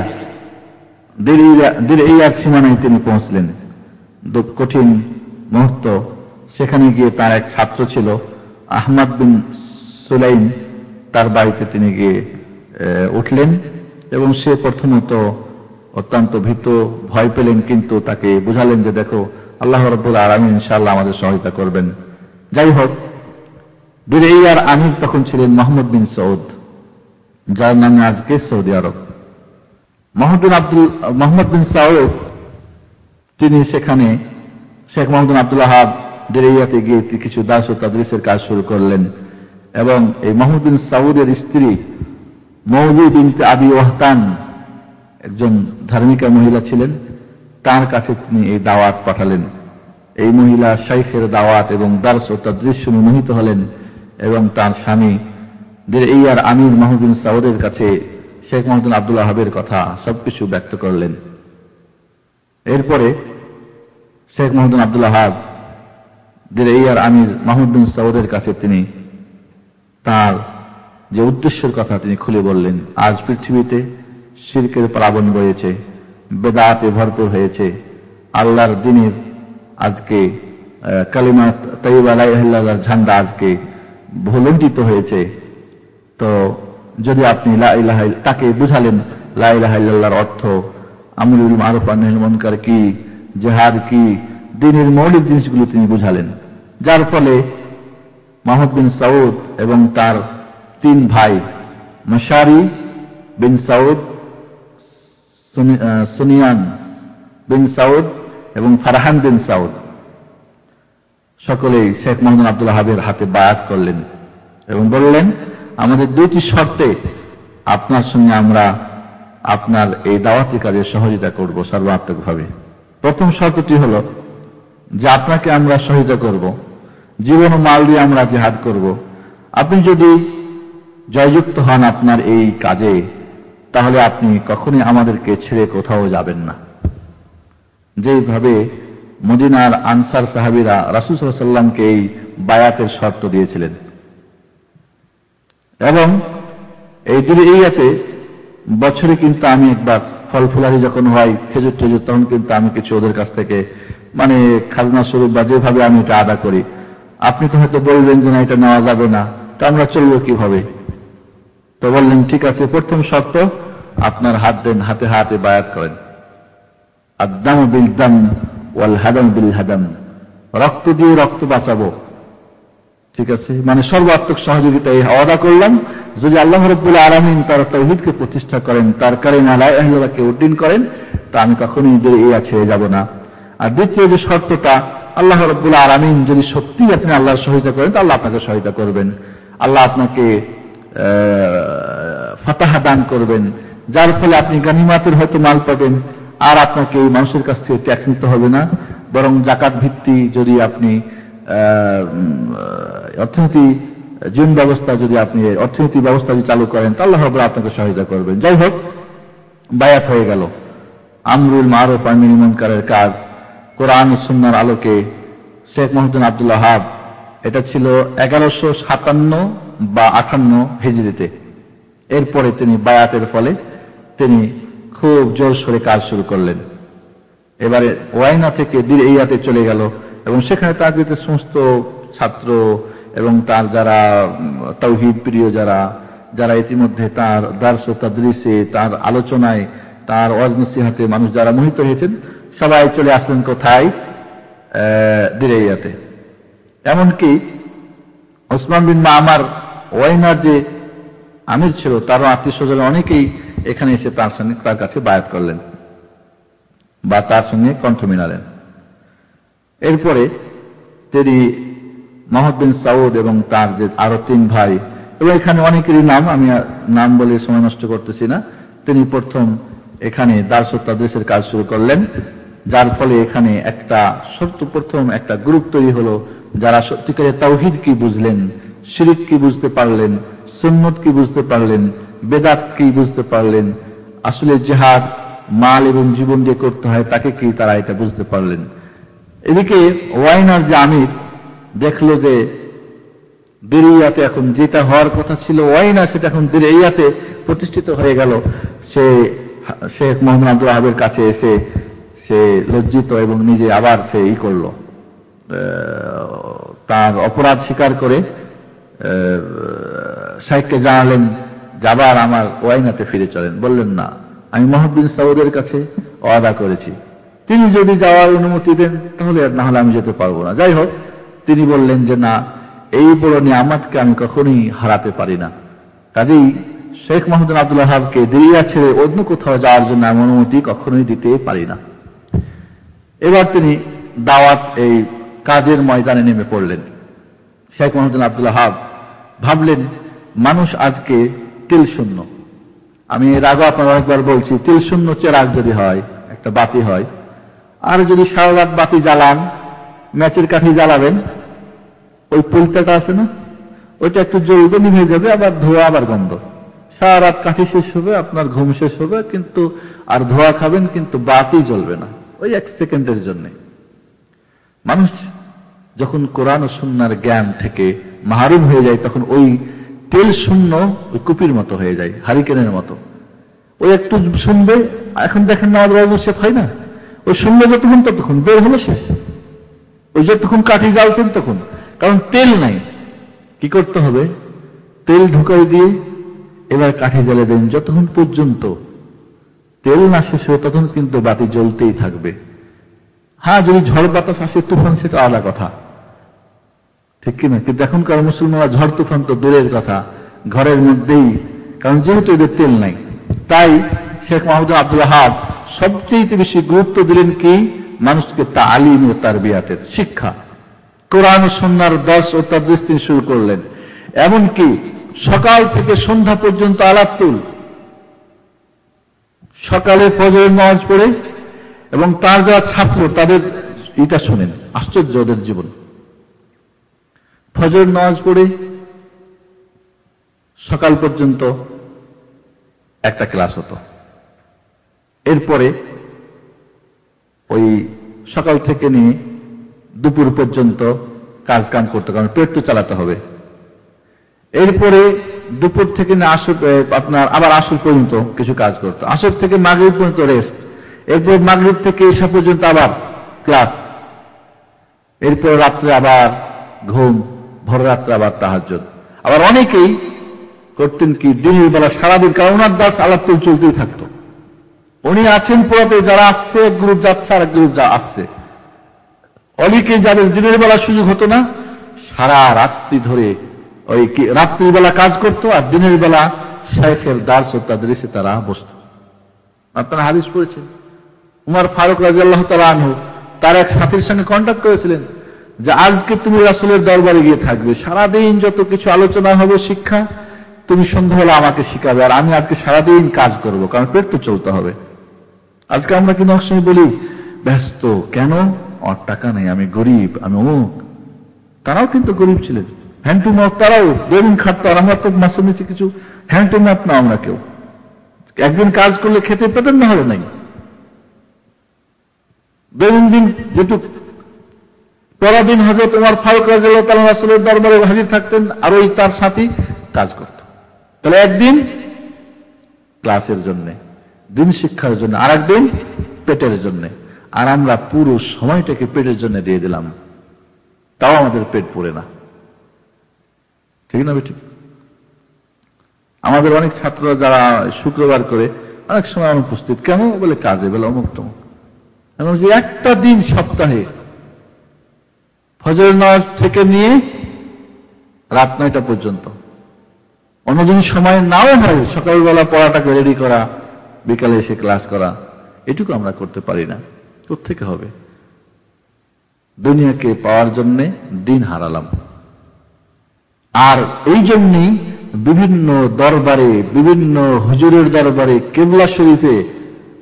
দিরইয়ার সীমানায় তিনি পৌঁছলেন। কঠিন মুহূর্ত। সেখানে গিয়ে তার এক ছাত্র ছিল আহমদ বিন সুলাইম, তার বাড়িতে তিনি গিয়ে উঠলেন এবং সে প্রথমত অত্যন্ত ভীত ভয় পেলেন, কিন্তু তাকে বুঝালেন যে দেখো আল্লাহ রাব্বুল আলামিন ইনশাআল্লাহ আমাদের সহায়তা করবেন। যাই হোক, দিরইয়ার আমির তখন ছিলেন মোহাম্মদ বিন সৌদ, যার নামে আজকে Saudi Arabia. Mohammed bin Abdul Mohammed bin Saud তিনি সেখানে শেখ মোহাম্মদ আব্দুল ওয়াহাব দিরইয়াতে গিয়ে কিছু দাস ও তাদরিসের কাজ শুরু করলেন এবং এই মোহাম্মদ বিন সৌদের স্ত্রী মৌলি বিনতে আবি ওয়াহতান একজন ধার্মিকা মহিলা ছিলেন, তার কাছে তিনি এই দাওয়াত পাঠালেন। এই মহিলা শাইখের দাওয়াত এবং দারস ও তাদরিস শুনে মোহিত হলেন এবং তার স্বামী দিরইয়ার আমির মোহাম্মদ বিন সৌদের কাছে শেখ মোহাম্মদ আব্দুল ওয়াহাবের কথা সবকিছু ব্যক্ত করলেন। এরপরে শেখ মোহাম্মদ আব্দুল ওয়াহাব দিরইয়ার আমির মোহাম্মদ বিন সৌদের কাছে তিনি তার যে উদ্দেশ্যের কথা তিনি খুলে বললেন। আজ পৃথিবীতে শিরকের প্লাবন বয়েছে, বেদাতে ভরপুর হয়েছে, আল্লাহর দ্বীনের আজকে কালিমা তাইয়্যিবা লা ইলাহা ইল্লাল্লাহর ঝান্ডা আজকে ভুলুণ্ঠিত হয়েছে। তো যদি আপনি লা ইলাহা তাকে বুঝালেন লা ইলাহা ইল্লাল্লাহর অর্থ, আমরুল মারুফ ওয়া নাহয়ুল মুনকার কি, জিহাদ কি, দ্বীনের মৌলিক জিনিসগুলো তিনি বুঝালেন। যার ফলে মোহাম্মদ বিন সৌদ এবং তার তিন ভাই মাশারি বিন সৌদ, সুনিয়ান বিন সৌদ এবং ফারহান বিন সৌদ সকলেই শেখ মোহাম্মদ আব্দুল ওয়াহাবের হাতে বায়াত করলেন এবং বললেন আমাদের দুইটি শর্তে আপনার সঙ্গে আমরা আপনার এই দাওয়াতি কাজে সহযোগিতা করব সর্বাত্মকভাবে। প্রথম শর্তটি হল যে আপনাকে আমরা সহযোগিতা করব, জীবন ও মাল দিয়ে আমরা জিহাদ করব। আপনি যদি জয়যুক্ত হন আপনার এই কাজে, তাহলে আপনি কখনই আমাদেরকে ছেড়ে কোথাও যাবেন না। যেভাবে মদিনার আনসার সাহাবীরা রাসূল সাল্লাল্লাহু আলাইহি ওয়াসাল্লামকে এই বায়াতের শর্ত দিয়েছিলেন এবং এই দিরইয়াতে বছরে কিন্তু আমি একবার ফল ফুলারি যখন হয় খেজুর টেজুর, তখন কিন্তু আমি কিছু ওদের কাছ থেকে মানে খাজনা স্বরূপ বা যেভাবে আমি এটা আদা করি। আপনি তো হয়তো বলবেন যে না এটা নেওয়া যাবে না, তো আমরা চলবো কিভাবে? তো বললেন ঠিক আছে, প্রথম শর্ত আপনার হাত দেন, হাতে হাতে বায়াত করেন। আদ-দাম বিল দাম ওয়াল হাদাম বিল হাদাম, রক্ত দিয়ে রক্ত বাঁচাবো। ঠিক আছে, মানে সর্বাত্মক সহযোগিতা এই ওয়াদা করলাম, যদি আল্লাহ রাব্বুল আলামিন তার তাওহীদকে প্রতিষ্ঠা করেন, তার কালিমা লা ইলাহা ইল্লাল্লাহকে উদ্দিন করেন, তা আমি কখনোই দিরইয়া ছেড়ে যাব না। আর দ্বিতীয় যে শর্তটা, আল্লাহ রাব্বুল আলামিন যদি সত্যি আপনি আল্লাহর সহায়তা করেন, তো আল্লাহ আপনাকে সহায়তা করবেন, আল্লাহ আপনাকে ফাতাহ দান করবেন, যার ফলে আপনি গানিমাতের হয়তো মাল পাবেন, আর আপনাকে এই মানুষের কাছ থেকে ট্যাক্স নিতে হবে না, বরং যাকাত ভিত্তি যদি আপনি অর্থনীতি জীবন ব্যবস্থা যদি আপনি অর্থনীতি ব্যবস্থা যদি চালু করেন, তো আল্লাহ রাব্বুল আপনাকে সহায়তা করবেন। যাই হোক, বায়াত হয়ে গেল। আমরুল মারুফ ওয়া নাহয়ুল মুনকারের কাজ কোরআন ও সুন্নাহর আলোকে শেখ মোহাম্মদ আব্দুল ওয়াহাব, এটা ছিল এগারোশো সাতান্ন বা আটান্ন হিজরিতে। এরপরে তিনি বায়াতের ফলে তিনি খুব জোর সোরে কাজ শুরু করলেন। এবারে ওয়াইনা থেকে দিরইয়াতে চলে গেল এবং সেখানে তার যে সমস্ত ছাত্র এবং তার যারা তাওহীদ প্রিয় যারা যারা ইতিমধ্যে তার দারস ও তাদরিসে, তার আলোচনায়, তার ওয়াজ নসিহতে মানুষ যারা মোহিত হয়েছেন, সবাই চলে আসলেন কোথায়? দিরইয়াতে। এমনকি ওসমান বিন মামার ওয়াইনার যে আমির ছিল, তারও আত্মীয় স্বজন অনেকেই এখানে এসে তার সঙ্গে তার কাছে বায়াত করলেন বা তার সঙ্গে কণ্ঠ মিলালেন। এরপরে তিনি মোহাম্মদ বিন সৌদ এবং তার যে আরো তিন ভাই, এবং এখানে অনেকেরই নাম আমি নাম বলে সময় নষ্ট করতেছি না, তিনি প্রথম এখানে দারসুত তাদরিসের কাজ শুরু করলেন, যার ফলে এখানে একটা সর্বপ্রথম একটা গ্রুপ তৈরি হলো, যারা সত্যিকারে তাওহীদ কি বুঝলেন, শিরক কি বুঝতে পারলেন, সুন্নত কি বুঝতে পারলেন, বেদাত কি বুঝতে পারলেন, আসলে জিহাদ মাল এবং জীবন দিয়ে করতে হয় তাকে কি তারা এটা বুঝতে পারলেন। এদিকে ওয়াইনার যে আমির দেখলো যে দিরিয়াতে এখন যেটা হওয়ার কথা ছিল ওয়াইনা, সেটা এখন দিরিয়াতে প্রতিষ্ঠিত হয়ে গেল। সে শেখ মোহাম্মদ আব্দুল ওয়াহাবের কাছে এসে সে লজ্জিত এবং নিজে আবার সে ই করল, তার অপরাধ স্বীকার করে শাইখকে জানালেন যে আবার আমার ওয়াইনাতে ফিরে চলেন। বললেন না, আমি মোহাম্মদ বিন সাউদের কাছে ওয়াদা করেছি, তিনি যদি যাওয়ার অনুমতি দেন তাহলে আর না হলে আমি যেতে পারবো না। যাই হোক, তিনি বললেন যে না, এই বড় নিয়ামতকে আমি কখনোই হারাতে পারি না, কাজেই শেখ মোহাম্মদ আব্দুল ওয়াহাবকে দিরিয়া ছেড়ে অন্য কোথাও যাওয়ার জন্য আমি অনুমতি কখনোই দিতে পারি না। এবার তিনি দাওয়াত এই কাজের ময়দানে নেমে পড়লেন। শেখ মোহাম্মদ আব্দুল ওয়াহাব ভাবলেন মানুষ আজকে তেল শূন্য। আমি এর আগে আপনার অনেকবার বলছি, তেল শূন্য চেরাগ যদি হয়, একটা বাতি হয়, আর যদি সারা রাত বাতি জ্বালান, ম্যাচের কাঠি জ্বালাবেন, ওই পুলতাটা আছে না, ওইটা একটু জ্বলবে, নিভে যাবে, আবার ধোয়া, আবার গন্ধ। সারা রাত কাঠি শেষ হবে, আপনার ঘুম শেষ হবে, কিন্তু আর ধোয়া খাবেন, কিন্তু বাতি জ্বলবে না, ওই এক সেকেন্ডের জন্য। মানুষ যখন কোরআন ও সুন্নাহর জ্ঞান থেকে মাহরুম হয়ে যায়, তখন ওই তেল শূন্য ওই কুপির মতো হয়ে যায়, হারিকেনের মতো। ওই একটু শুনবে, এখন দেখেন না আমাদের অবশ্যই হয় না, ওই শুনবে যতক্ষণ ততক্ষণ বের হলো শেষ, ওই যতক্ষণ কাঠি জ্বালছেন তখন, কারণ তেল নাই। কি করতে হবে? তেল ঢুকাই দিয়ে এবার কাঠি জ্বালে দেন, যতক্ষণ পর্যন্ত তেল না শেষ হয় ততক্ষণ কিন্তু বাতি জ্বলতেই থাকবে। হ্যাঁ, যদি ঝড় বাতাস আসে, তুফান, সেটা আলাদা কথা, ঠিক কিনা? কিন্তু এখনকার মুসলমানরা ঝড় তুফান তো দূরের কথা, ঘরের মধ্যেই, কারণ যেহেতু এদের তেল নাই। তাই শেখ মোহাম্মদ আব্দুল ওয়াহাব সবচেয়ে বেশি গুরুত্ব দিলেন কি? মানুষকে তালিম ও তারবিয়াতের শিক্ষা, কোরআন ও সুন্নাহর দর্স ও তাদরিস তিনি শুরু করলেন। এমনকি সকাল থেকে সন্ধ্যা পর্যন্ত আলাতুল, সকালে ফজরের নামাজ পড়ে এবং তার যারা ছাত্র তাদের এটা শুনেন, আশ্চর্য ওদের জীবন। ফজর নামাজ পড়ে সকাল পর্যন্ত একটা ক্লাস হতো, এরপরে ওই সকাল থেকে নিয়ে দুপুর পর্যন্ত কাজ কাম করতে, কারণ পেট তো চালাতে হবে। এরপরে দুপুর থেকে না আসর, আপনার আবার আসর পর্যন্ত কিছু কাজ করতো, আসর থেকে মাগরিব পর্যন্ত রেস্ট, এরপর মাগরিব থেকে এসা পর্যন্ত আবার ক্লাস, এরপর রাত্রে আবার ঘুম, ভোর রাত্রে আবার তাহাজ্জুদ। আবার অনেকেই করতেন কি, দিনের বেলা সারাদিন, কারণ ওনার দাস আলাতুল চলতেই থাকতো। উনি আছেন পড়াতে, যারা আসছে এক গ্রুপ যাচ্ছে, আর এক গ্রুপ যা আসছে। অনেকে যাদের দিনের বেলা সুযোগ হতো না, সারা রাত্রি ধরে ওই রাত্রিবেলা কাজ করতো, আর দিনের বেলা শাইখের দার্স ও তাদরিসে তারা বসত। আপনারা হাদিস পড়েছেন, উমর ফারুক রাদিয়াল্লাহু তাআলা আনহু তার এক সাথীর সঙ্গে কন্ট্যাক্ট করেছিলেন যে আজকে তুমি রাসূলের দরবারে গিয়ে থাকবে, সারাদিন যত কিছু আলোচনা হবে শিক্ষা, তুমি সন্ধ্যাবেলা আমাকে শিখাবে, আর আমি আজকে সারাদিন কাজ করব, কারণ পেট তো চলতে হবে। আজকে আমরা কিন্তু অনেক সময় বলি ব্যস্ত কেন, আমার টাকা নেই, আমি গরিব, আমি অমুক। তারাও কিন্তু গরিব ছিলেন, হ্যান্ড টু মাউথ, তারাও বেদিন খাটতো, আর আমরা তো মাসে নিচে কিছু হ্যান্ড টু মাউথ না, আমরা কেউ একদিন কাজ করলে খেতে পেতেন, না হলে নাই। বেদিন দিন যেটুক পরদিন হযরত ওমর ফারুক রাদিয়াল্লাহু তাআলা রাসূলের দরবারে হাজির থাকতেন, আর ওই তার সাথী কাজ করত। তাহলে একদিন ক্লাসের জন্য, দিন শিক্ষার জন্য, আর একদিন পেটের জন্য, আর আমরা পুরো সময়টাকে পেটের জন্য দিয়ে দিলাম, তাও আমাদের পেট পড়ে না, ঠিক না? ঠিক। আমাদের অনেক ছাত্ররা যারা শুক্রবার করে অনেক সময় অনুপস্থিত, কেন বলে কাজে, বলে অমুক তমুক। এমন যে একটা দিন সপ্তাহে ফজর নামাজ থেকে নিয়ে রাত নয়টা পর্যন্ত, অন্যদিন সময় নাও হয়, সকালবেলা পড়াটাকে রেডি করা, বিকালে এসে ক্লাস করা, এটুকু আমরা করতে পারি না। কোত্থেকে হবে? দুনিয়াকে পাওয়ার জন্য দিন হারালাম। আর এই জন্যই বিভিন্ন দরবারে, বিভিন্ন হুজুরের দরবারে, কেবলা শরীফে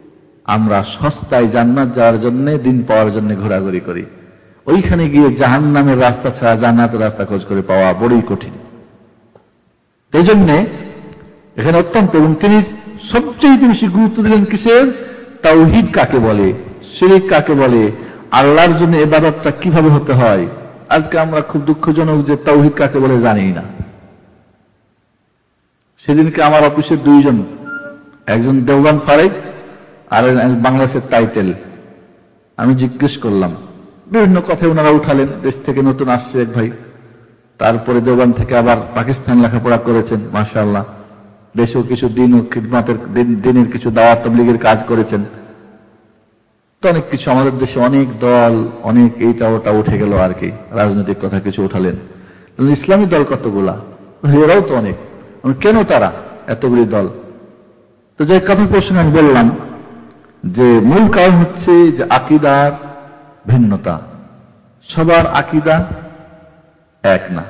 আমরা সস্তায় জান্নাত যাওয়ার জন্য, দিন পাওয়ার জন্য ঘোরাঘুরি করি। ওইখানে গিয়ে জাহান্নামের রাস্তা ছাড়া জান্নাতের রাস্তা খোঁজ করে পাওয়া বড়ই কঠিন। এই জন্যে এখানে অত্যন্ত, এবং তিনি সবচেয়ে বেশি গুরুত্ব দিলেন কিসের? তাওহীদ কাকে বলে, শিরক কাকে বলে, আল্লাহর জন্য ইবাদতটা কিভাবে হতে হয়। আজকে আমরা খুব দুঃখজনক যে তাওহীদ কাকে বলে জানি না। সেদিনকে আমার অফিসের দুইজন, একজন দেওবান ফারেক আর বাংলাদেশের টাইটেল, আমি জিজ্ঞেস করলাম, বিভিন্ন কথা ওনারা উঠালেন, দেশ থেকে নতুন আসছে এক ভাই, তারপরে দেওবান থেকে আবার পাকিস্তান লেখাপড়া করেছেন, মাশাআল্লাহ, দেশেও কিছু দিন ও খিদমতের দিনের কিছু দাওয়াত তাবলীগের কাজ করেছেন। তো অনেক কিছু, আমাদের দেশে অনেক দল, অনেক এইটা ওটা উঠে গেল আর কি, রাজনৈতিক কথা কিছু উঠালেন। ইসলামী দল কতগুলা, এরাও তো অনেক, কেন তারা এতগুলি দল? তো যে কথা প্রশ্ন আমি বললাম যে মূল কারণ হচ্ছে যে আকীদার ভিন্নতা। সবার আকীদা এক না,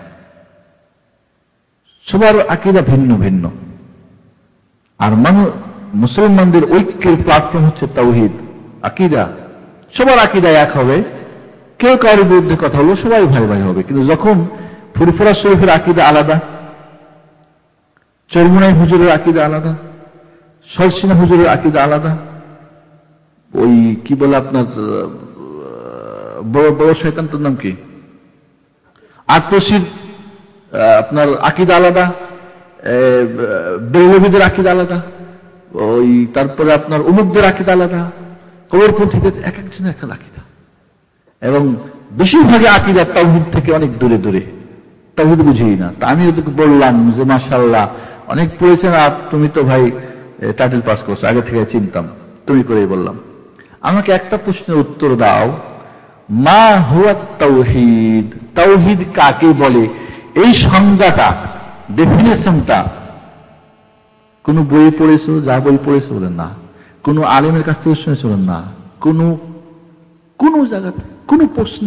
সবার আকীদা ভিন্ন ভিন্ন। আর মানুষ, মুসলমানদের ঐক্যের প্ল্যাটফর্ম হচ্ছে তাওহীদ, আকীদা। সবার আকীদা এক হবে, কেউ কারোর বিরুদ্ধে কথা হলো সবাই ভাই ভাই হবে। কিন্তু যখন ফুরফুরা শরীফের আকীদা আলাদা, চরমুনাই হুজুরের আকীদা আলাদা, সরসিনা হুজুরের আকীদা আলাদা, ওই কি বলে আপনার বড় বড় শয়তানটার নাম কি, আত্মসির আপনার আকীদা আলাদা, বেরলভীদের আকীদা আলাদা, ওই তারপরে আপনার উমুকদের আকীদা আলাদা, কবরপন্থীদের এক একজনের একটা আকীদা। এবং বেশিরভাগই আকীদা তাওহীদ থেকে অনেক দূরে দূরে, তাওহীদ বুঝেই না। তা আমি ওদেরকে বললাম যে মাশাআল্লাহ অনেক পড়েছেন, আর তুমি তো ভাই টাইটেল পাস করছো, আগে থেকে চিনতাম, তুমি করেই বললাম। আমাকে একটা প্রশ্নের উত্তর দাও, মা হুয়া তাওহীদ, তাওহীদ কাকে বলে? এই সংজ্ঞাটা, ডেফিনেশনটা কোন বই পড়েছো? যা বই পড়েছো বলেন না, কোন আলেমের কাছ থেকে শুনেছো বলেন না, কোন কোন জায়গাতে কোন প্রশ্নে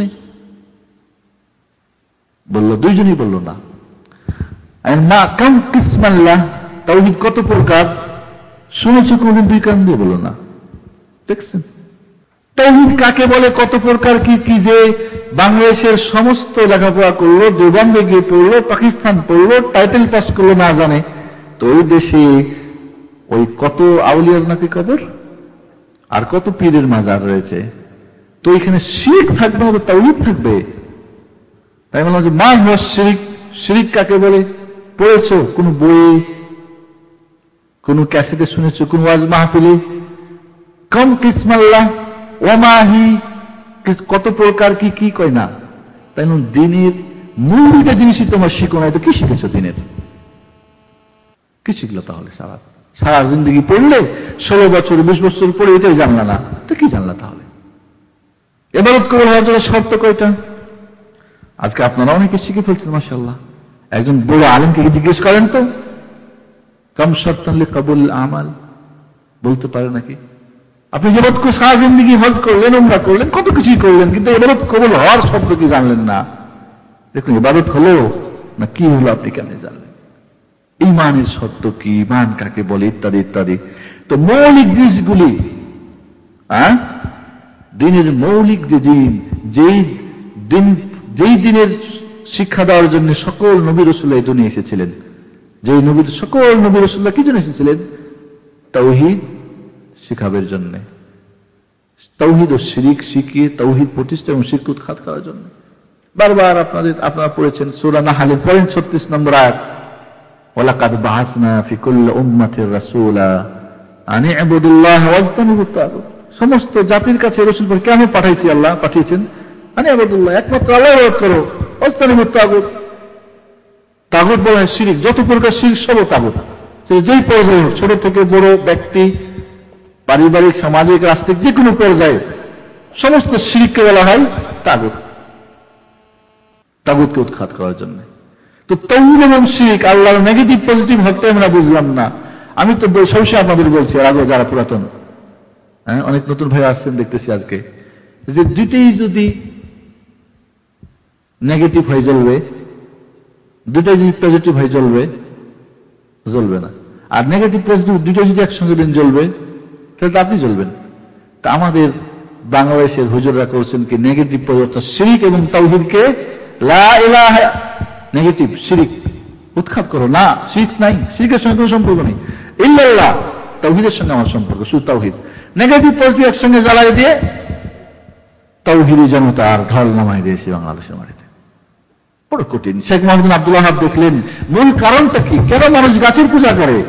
বললো? দুইজনই বললো না। মা কাম কিসমাল্লাহ, তাওহীদ কত প্রকার শুনেছো? কোনদিন দুই কান দিয়ে বললো না। দেখছেন তাওহীদ কাকে বলে, কত প্রকার কি কি, যে বাংলাদেশের সমস্ত লেখাপড়া করলো, দেওবন্দে গিয়ে পড়লো, পাকিস্তান পড়লো, টাইটেল পাস করলো না জানে। তো ওই দেশে ওই কত আউলিয়ার নাকি কবর, আর কত পীরের মাজার রয়েছে। তো এখানে শিরক থাকবে না, তো তাওহীদ থাকবে। তাই বললাম যে মা হুয়া শিরক, শিরক কাকে বলে পড়েছো? কোন বই, কোন ক্যাসেটে শুনেছো, কোন ওয়াজ মাহফিলে? কম কিসমাল্লাহ ওয়ামাহি, কত প্রকার কি কি কয় না। তাই দিনের মূল দুইটা জিনিসই তোমার শিখো না, তো কি শিখেছো দিনের? কি শিখলো তাহলে? সারা সারা জিন্দগি পড়লে, ষোলো বছর বিশ বছর পরে এটাই জানলা না, তো কি জানলা তাহলে? ইবাদত কবুল হওয়ার জন্য শর্ত কয়টা? আজকে আপনারা অনেকে শিখে ফেলছেন মাশাআল্লাহ। একজন বড় আলেমকে জিজ্ঞেস করেন তো, কম শর্তান লিকাবুল আমাল, বলতে পারে নাকি? আপনি ইবাদত করে সারা জিন্দগি হজ করলেন, উমরা করলেন, কত কিছুই করলেন, কিন্তু ইবাদত কবুল হওয়ার শব্দ কি জানলেন না। দেখুন ইবাদত হলো না কি হলো আপনি কেমনে জানলেন? ঈমানের শর্ত কি, ঈমান কাকে বলে, ইত্যাদি ইত্যাদি। তো মৌলিক জিনিসগুলি, হ্যাঁ, দিনের মৌলিক যে দিন, যেই দিন, যেই দিনের শিক্ষা দেওয়ার জন্য সকল নবী রাসূলুল্লাহ এই দুনিয়ায় এসেছিলেন, যেই নবী, সকল নবী রাসূলুল্লাহ কি জন্য এসেছিলেন? তাওহীদ শিখাবের জন্য, তাওহীদ ও শিরক শিখিয়ে তাওহীদ প্রতিষ্ঠা এবং শিরক উৎখাত করার জন্য। বারবার আপনাদের আপনারা পড়েছেন সূরা নাহলের পরের ছত্রিশ নম্বর আয়াত, ওয়ালাকাদ বাআসনা ফি কুল্লি উম্মাতির রাসূলা আন ইবুদুল্লাহ ওয়াজতানিবুত তাগুত। সমস্ত জাতির কাছে রাসূল কেন পাঠাইছি? আল্লাহ পাঠিয়েছেন আন ইবুদুল্লাহ, একমাত্র আল্লাহর ইবাদত করো, ওয়াজতানিবুত তাগুত। তাগুত বলা হয় শিরক, যত প্রকার শিরক সব তাগুত। যেই পর্যায়ে, ছোট থেকে বড় ব্যক্তি, পারিবারিক, সামাজিক, রাষ্ট্রিক, যে কোনো পর্যায়ে সমস্ত শিরককে বলা হয় তাগুত, তাগুতকে উৎখাত করার জন্য। তো তাওহীদ এবং শিরক, আল্লাহর নেগেটিভ পজিটিভ হতে আমরা বুঝলাম না। আমি তো সবসময় আপনাদের বলছি, আর আগে যারা পুরাতন, হ্যাঁ, অনেক নতুন ভাই আসছেন দেখতেছি আজকে, যে দুইটাই যদি নেগেটিভ হয়ে জ্বলবে, দুইটাই যদি পজিটিভ হয়ে জ্বলবে, জ্বলবে না। আর নেগেটিভ পজিটিভ দুইটাই যদি একসঙ্গে দিন জ্বলবে, তাহলে তো আপনি জ্বলবেন। তা আমাদের বাংলাদেশের হুজুররা করছেন কি নেগেটিভ পরিবর্তন, শিরিক এবং তাওহীদকে লা ইলাহা নেগেটিভ, শিরিক উৎখাত করো না, শিরিক নাই, শিরিকের সঙ্গে কোনো সম্পর্ক নেই, ইল্লাল্লাহ তাওহীদের সঙ্গে আমার সম্পর্ক, শুধু তাওহীদ। নেগেটিভ পজিটিভ একসঙ্গে জ্বালাই দিয়ে তাওহীদি জনতার ঢল নামাই দিয়েছে বাংলাদেশের মাটিতে। বড় কঠিন। শেখ মুহাম্মদ আব্দুল ওয়াহাব দেখলেন মূল কারণটা কি, কেন মানুষ গাছের পূজা করে,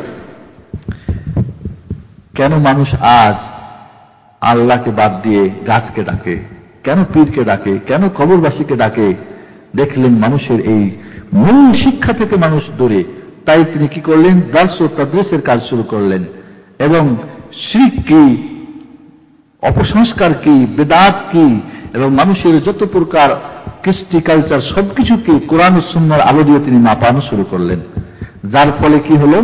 কেন মানুষ আজ আল্লাহকে বাদ দিয়ে গাছকে ডাকে, কেন পীরকে ডাকে, কেন কবরবাসীকে ডাকে। দেখলেন মানুষের এই মূল শিক্ষা থেকে মানুষ দূরে। তাই তিনি কি করলেন, দার্স ও তাদরিসের কাজ শুরু করলেন এবং শিরক কি, অপসংস্কার কি, বেদাত কি এবং মানুষের যত প্রকার কৃষ্টি কালচার সবকিছুকে কোরআন ও সুন্নাহর আলো দিয়ে তিনি মাপানো শুরু করলেন। যার ফলে কি হলো,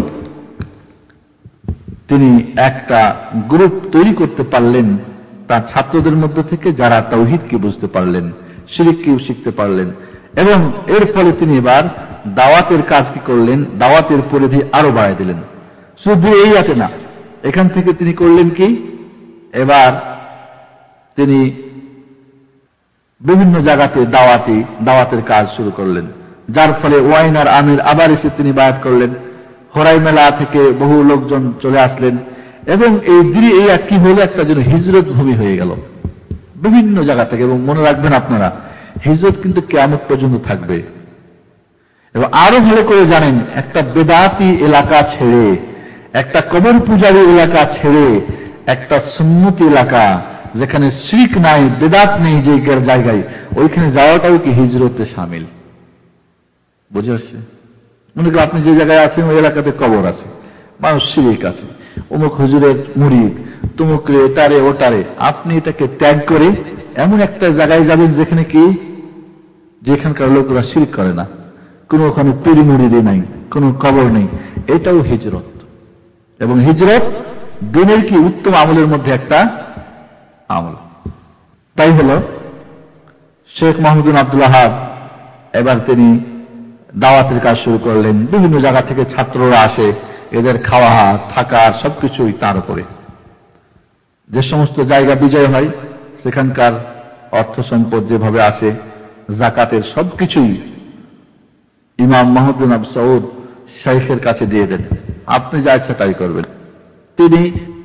তিনি একটা গ্রুপ তৈরি করতে পারলেন তার ছাত্রদের মধ্যে থেকে, যারা তাওহীদকে বুঝতে পারলেন, শিরককেও শিখতে পারলেন। এবং এর ফলে তিনি এবার দাওয়াতের কাজ কি করলেন, দাওয়াতের পরিধি আরো বাড়ায় দিলেন। শুধু এই আতে না, এখান থেকে তিনি করলেন কি, এবার তিনি বিভিন্ন জায়গাতে দাওয়াতি দাওয়াতের কাজ শুরু করলেন। যার ফলে ওয়াইন আর আমির আবার এসে তিনি বায়াত করলেন, হরাই মেলা থেকে বহু লোকজন চলে আসলেন এবং এই দিনে এই কি হলো, একটা যেন হিজরত ভূমি হয়ে গেল বিভিন্ন জায়গা থেকে। এবং মনে রাখবেন আপনারা, হিজরত কিন্তু কিয়ামত পর্যন্ত থাকবে। এবং আরো ভালো করে জানেন, একটা বেদাতি এলাকা ছেড়ে, একটা কবর পূজারী এলাকা ছেড়ে, একটা সুন্নতি এলাকা যেখানে শিরক নাই, বেদাত নেই, যে জায়গায়, ওইখানে যাওয়াটাও কি হিজরতে শামিল। বুঝে আসছে? মনে করেন আপনি যে জায়গায় আছেন ওই এলাকাতে কবর আছে, মানুষ শিরক আছে, অমুক হুজুরের মুরিদ, তুমুক এটারে ওটারে, আপনি এটাকে ত্যাগ করে এমন একটা জায়গায় যাবেন যেখানে কি, যেখানকার লোকরা শিরক করে না, কোন ওখানে পীর মুরিদি নাই, কোন কবর নেই, এটাও হিজরত। এবং হিজরত দিনের কি উত্তম আমলের মধ্যে একটা আমল। তাই হল শেখ মুহাম্মদ আব্দুল ওয়াহাব এবার তিনি দাওয়াতের কাজ শুরু করলেন। বিভিন্ন জায়গা থেকে ছাত্ররা আসে, এদের খাওয়া থাকার সবকিছুই তার উপরে। যে সমস্ত জায়গা বিজয় হয় সেখানকার অর্থ সম্পদ যেভাবে আসে, জাকাতের সবকিছুই ইমাম মুহাম্মদ বিন আবু সৌদ শাইখের কাছে দিয়ে দেন, আপনি যা ইচ্ছা তাই করবেন। তিনি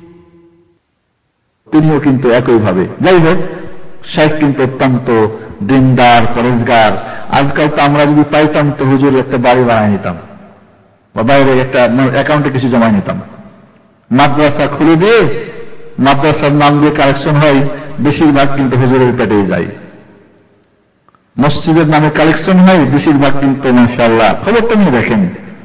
তিনিও কিন্তু একইভাবে। যাই হোক, শাইখ কিন্তু অত্যন্ত দিনদার, পরেজগার। আজকাল তো আমরা যদি পাইতাম তো হুজুর একটা বাড়ি বানায় নিতাম বা বাইরে একটা অ্যাকাউন্টে কিছু জমায় নিতাম। মাদ্রাসা খুলে দিয়ে মাদ্রাসার নাম দিয়ে কালেকশন হয়, বেশিরভাগ কিন্তু হুজুরের পেটেই যায়। মসজিদের নামে কালেকশন হয়, বেশিরভাগ কিন্তু মাশাআল্লাহ। খবরটা নিয়ে দেখেন,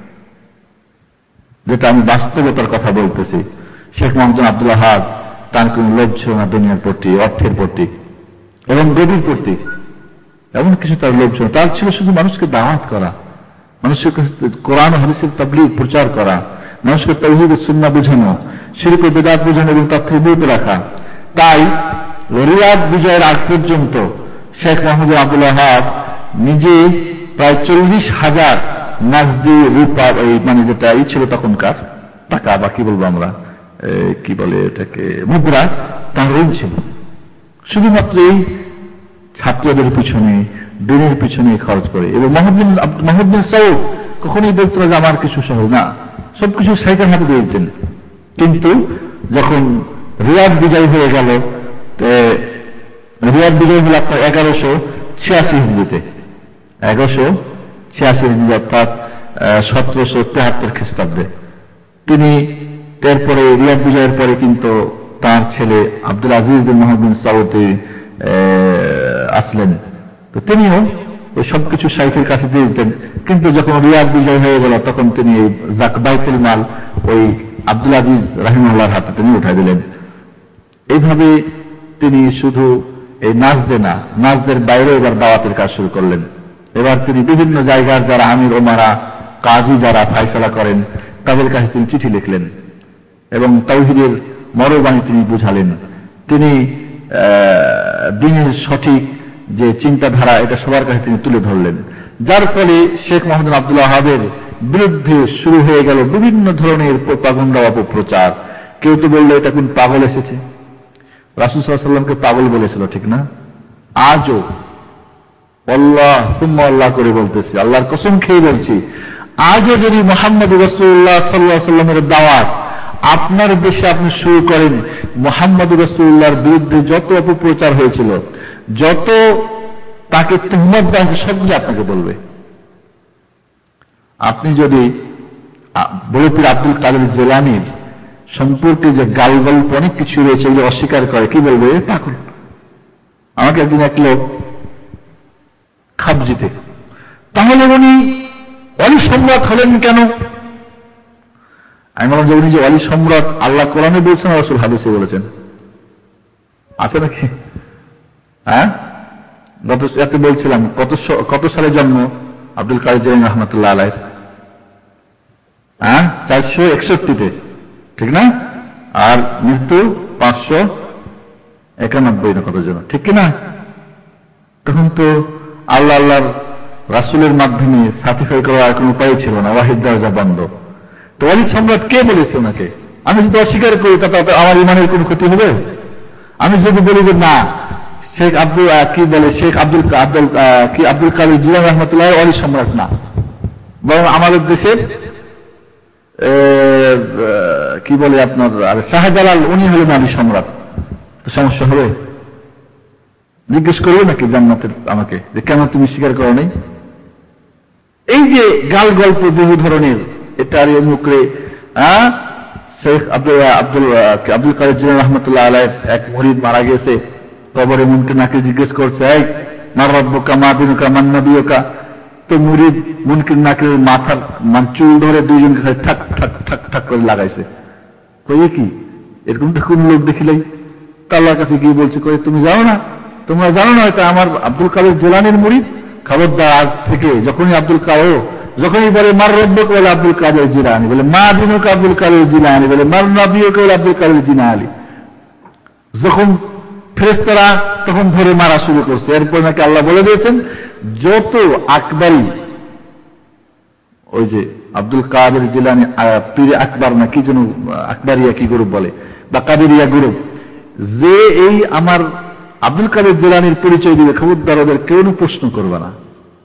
যেটা আমি বাস্তবতার কথা বলতেছি। শেখ মুহাম্মদ আব্দুল ওয়াহাব তার কোন লোভ ছিল না দুনিয়ার প্রতি, অর্থের প্রতি এবং গদির প্রতি, এমন কিছু তার লোভ ছিল। তার ছিল শুধু মানুষকে দাওয়াত করা, মানুষের কাছে কোরআন ও হাদিসের তাবলীগ প্রচার করা, মানুষকে তাওহীদ ও সুন্নাহ বোঝানো, শিরক ও বিদআত বোঝানো এবং তার থেকে বিরত রাখা। তাই রিয়াদ বিজয়ের আগ পর্যন্ত শেখ মুহাম্মদ আব্দুল ওয়াহাব নিজে প্রায় চল্লিশ হাজার নাজদি রূপা, এই মানে যেটা এই ছিল তখনকার টাকা বা কি বলবো আমরা, কি বলে এটাকে, মুদ্রা, তার ঋণ ছিল। শুধুমাত্র এই ছাত্রদের পিছনে, দিনের পিছনে খরচ করে। এবং মুহাম্মদ বিন সৌদ কখনোই বলতো যে আমার কিছু সহজ না, সবকিছু শাইখের হাতে দিয়ে দিতেন। কিন্তু যখন রিয়াদ বিজয় হয়ে গেল, রিয়াদ বিজয় হল আপনার এগারোশো ছিয়াশি হিজরিতে, এগারোশো ছিয়াশি হিজরি অর্থাৎ সতেরোশো তেহাত্তর খ্রিস্টাব্দে। তিনি এরপরে রিয়াদ বিজয়ের পরে কিন্তু তার ছেলে আব্দুল আজিজ বিন মুহাম্মদ বিন সৌদ আসলেন। তো তিনিও ওই সবকিছু শাইখের কাছে দিয়ে দিতেন। কিন্তু যখন রিয়াদ বিজয় হয়ে গেল তখন তিনি জাক বাইতুল মাল ওই আব্দুল আজিজ রাহিমাহুল্লাহর হাতে তিনি উঠাই দিলেন। এইভাবে তিনি শুধু এই নাজদে না, নাজদের বাইরে এবার দাওয়াতের কাজ শুরু করলেন। এবার তিনি বিভিন্ন জায়গার যারা আমির ওমারা, কাজী যারা ফায়সালা করেন, তাদের কাছে তিনি চিঠি লিখলেন এবং তাওহীদের মরবাণী তিনি বুঝালেন। তিনি দ্বীনের সঠিক যে চিন্তাধারা, এটা সবার কাছে তিনি তুলে ধরলেন। যার ফলে শেখ মুহাম্মদ আব্দুল ওয়াহাবের বিরুদ্ধে শুরু হয়ে গেল বিভিন্ন ধরনের প্রপাগান্ডা অপপ্রচার। কেউ তো বললো এটা কোন পাগল এসেছে, রাসূল সাল্লাল্লাহু আলাইহি ওয়াসাল্লামকে পাগল বলেছিল, ঠিক না? আজও আল্লাহ সুম্মা আল্লাহ করে বলতেছি, আল্লাহর কসম খেয়ে বলছি, আজও যদি মুহাম্মদ রাসূলুল্লাহ সাল্লাল্লাহু আলাইহি ওয়াসাল্লামের দাওয়াত আপনার দেশে আপনি শুরু করেন, মুহাম্মদ রাসূলুল্লাহর বিরুদ্ধে যত অপপ্রচার হয়েছিল, যত তাকে তুহমত দেওয়া হয়েছে, সবগুলো আপনাকে বলবে। আপনি যদি বড় পীর আব্দুল কাদের জিলানীর সম্পর্কে যে গালগল্প অনেক কিছু রয়েছে এগুলো অস্বীকার করে, কি বলবে? পাগল। আমাকে একদিন এক লোক খাবজিতে, তাহলে উনি অলি সম্রাট হলেন কেন? আমি বললাম যে উনি যে অলি সম্রাট আল্লাহ কোরআনে বলছেন, রাসূল হাদিসে বলেছেন, আছে নাকি? হ্যাঁ, গত রাতে বলছিলাম কত কত সালে জন্ম আব্দুল কাদের জিলানী রাহমাতুল্লাহ আলাইহি? হ্যাঁ, চারশো একষট্টিতে, ঠিক না? আর মৃত্যু পাঁচশো একানব্বই না কত জন, ঠিক কিনা? তখন তো আল্লাহ আল্লাহর রাসূলের মাধ্যমে সার্টিফাই করার কোনো উপায় ছিল না, ওয়াহিদ দরজা বন্ধ। তো ওয়ালি সম্রাট কে বলেছে ওনাকে? আমি যদি অস্বীকার করি তাতে আমার ইমানের কোনো ক্ষতি হবে? আমি যদি বলি যে না, শেখ আব্দুল কি বলে শেখ আব্দুল আব্দুল কি আব্দুল কাদের জিলানী রাহমাতুল্লাহ ওয়ালি সম্রাট না, বরং আমাদের দেশের কি বলে আপনার শাহজালাল উনি হলেন ওয়ালি সম্রাট, সমস্যা হবে? জিজ্ঞেস করবে নাকি জান্নাতের আমাকে যে কেন তুমি স্বীকার করো নাই? এই যে গাল গল্প বহু ধরনের, এটার মুখে হ্যাঁ শেখ আব্দুল আব্দুল আব্দুল কাদের জিলানী রাহমাতুল্লাহ আলাইহি এক মুরিদ মারা গেছে, কবরে মুনকির নাকির জিজ্ঞেস করছে, এই মার রাব্বুকা মা দিনুকা মান নবিয়ুকা? তো মুরিদ মুনকির নাকিরের মাথার মান চুল ধরে দুইজনকে খালি ঠাক ঠাক ঠাক ঠাক করে লাগাইছে। কই কি এরকম তো কোন লোক দেখিলাই? তা আল্লাহর কাছে গিয়ে বলছে, কই তুমি জানো না, তোমরা জানো না এটা আমার আব্দুল কাদের জিলানীর মুরিদ? খবরদার, আজ থেকে যখনই আব্দুল কাদের যখনই বলে মার রব্বুকা বলে আব্দুল কাদের জিলানী, বলে মা দিনুকা আব্দুল কাদের জিলানী, বলে মার নবিয়ুকা বলে আব্দুল কাদের জিলানী, যখন ফেরেশতারা তখন ধরে মারা শুরু করছে। এরপর নাকি আল্লাহ বলে দিয়েছেন যত আকবরী, ওই যে আব্দুল কাদের জিলানী পীর আকবর না কি যেন আকবরিয়া কি গ্রুপ বলে বা কাদেরিয়া গ্রুপ, যে এই আমার আব্দুল কাদের জিলানীর পরিচয় দিবে, খবরদার ওদের কেউ প্রশ্ন করবে না।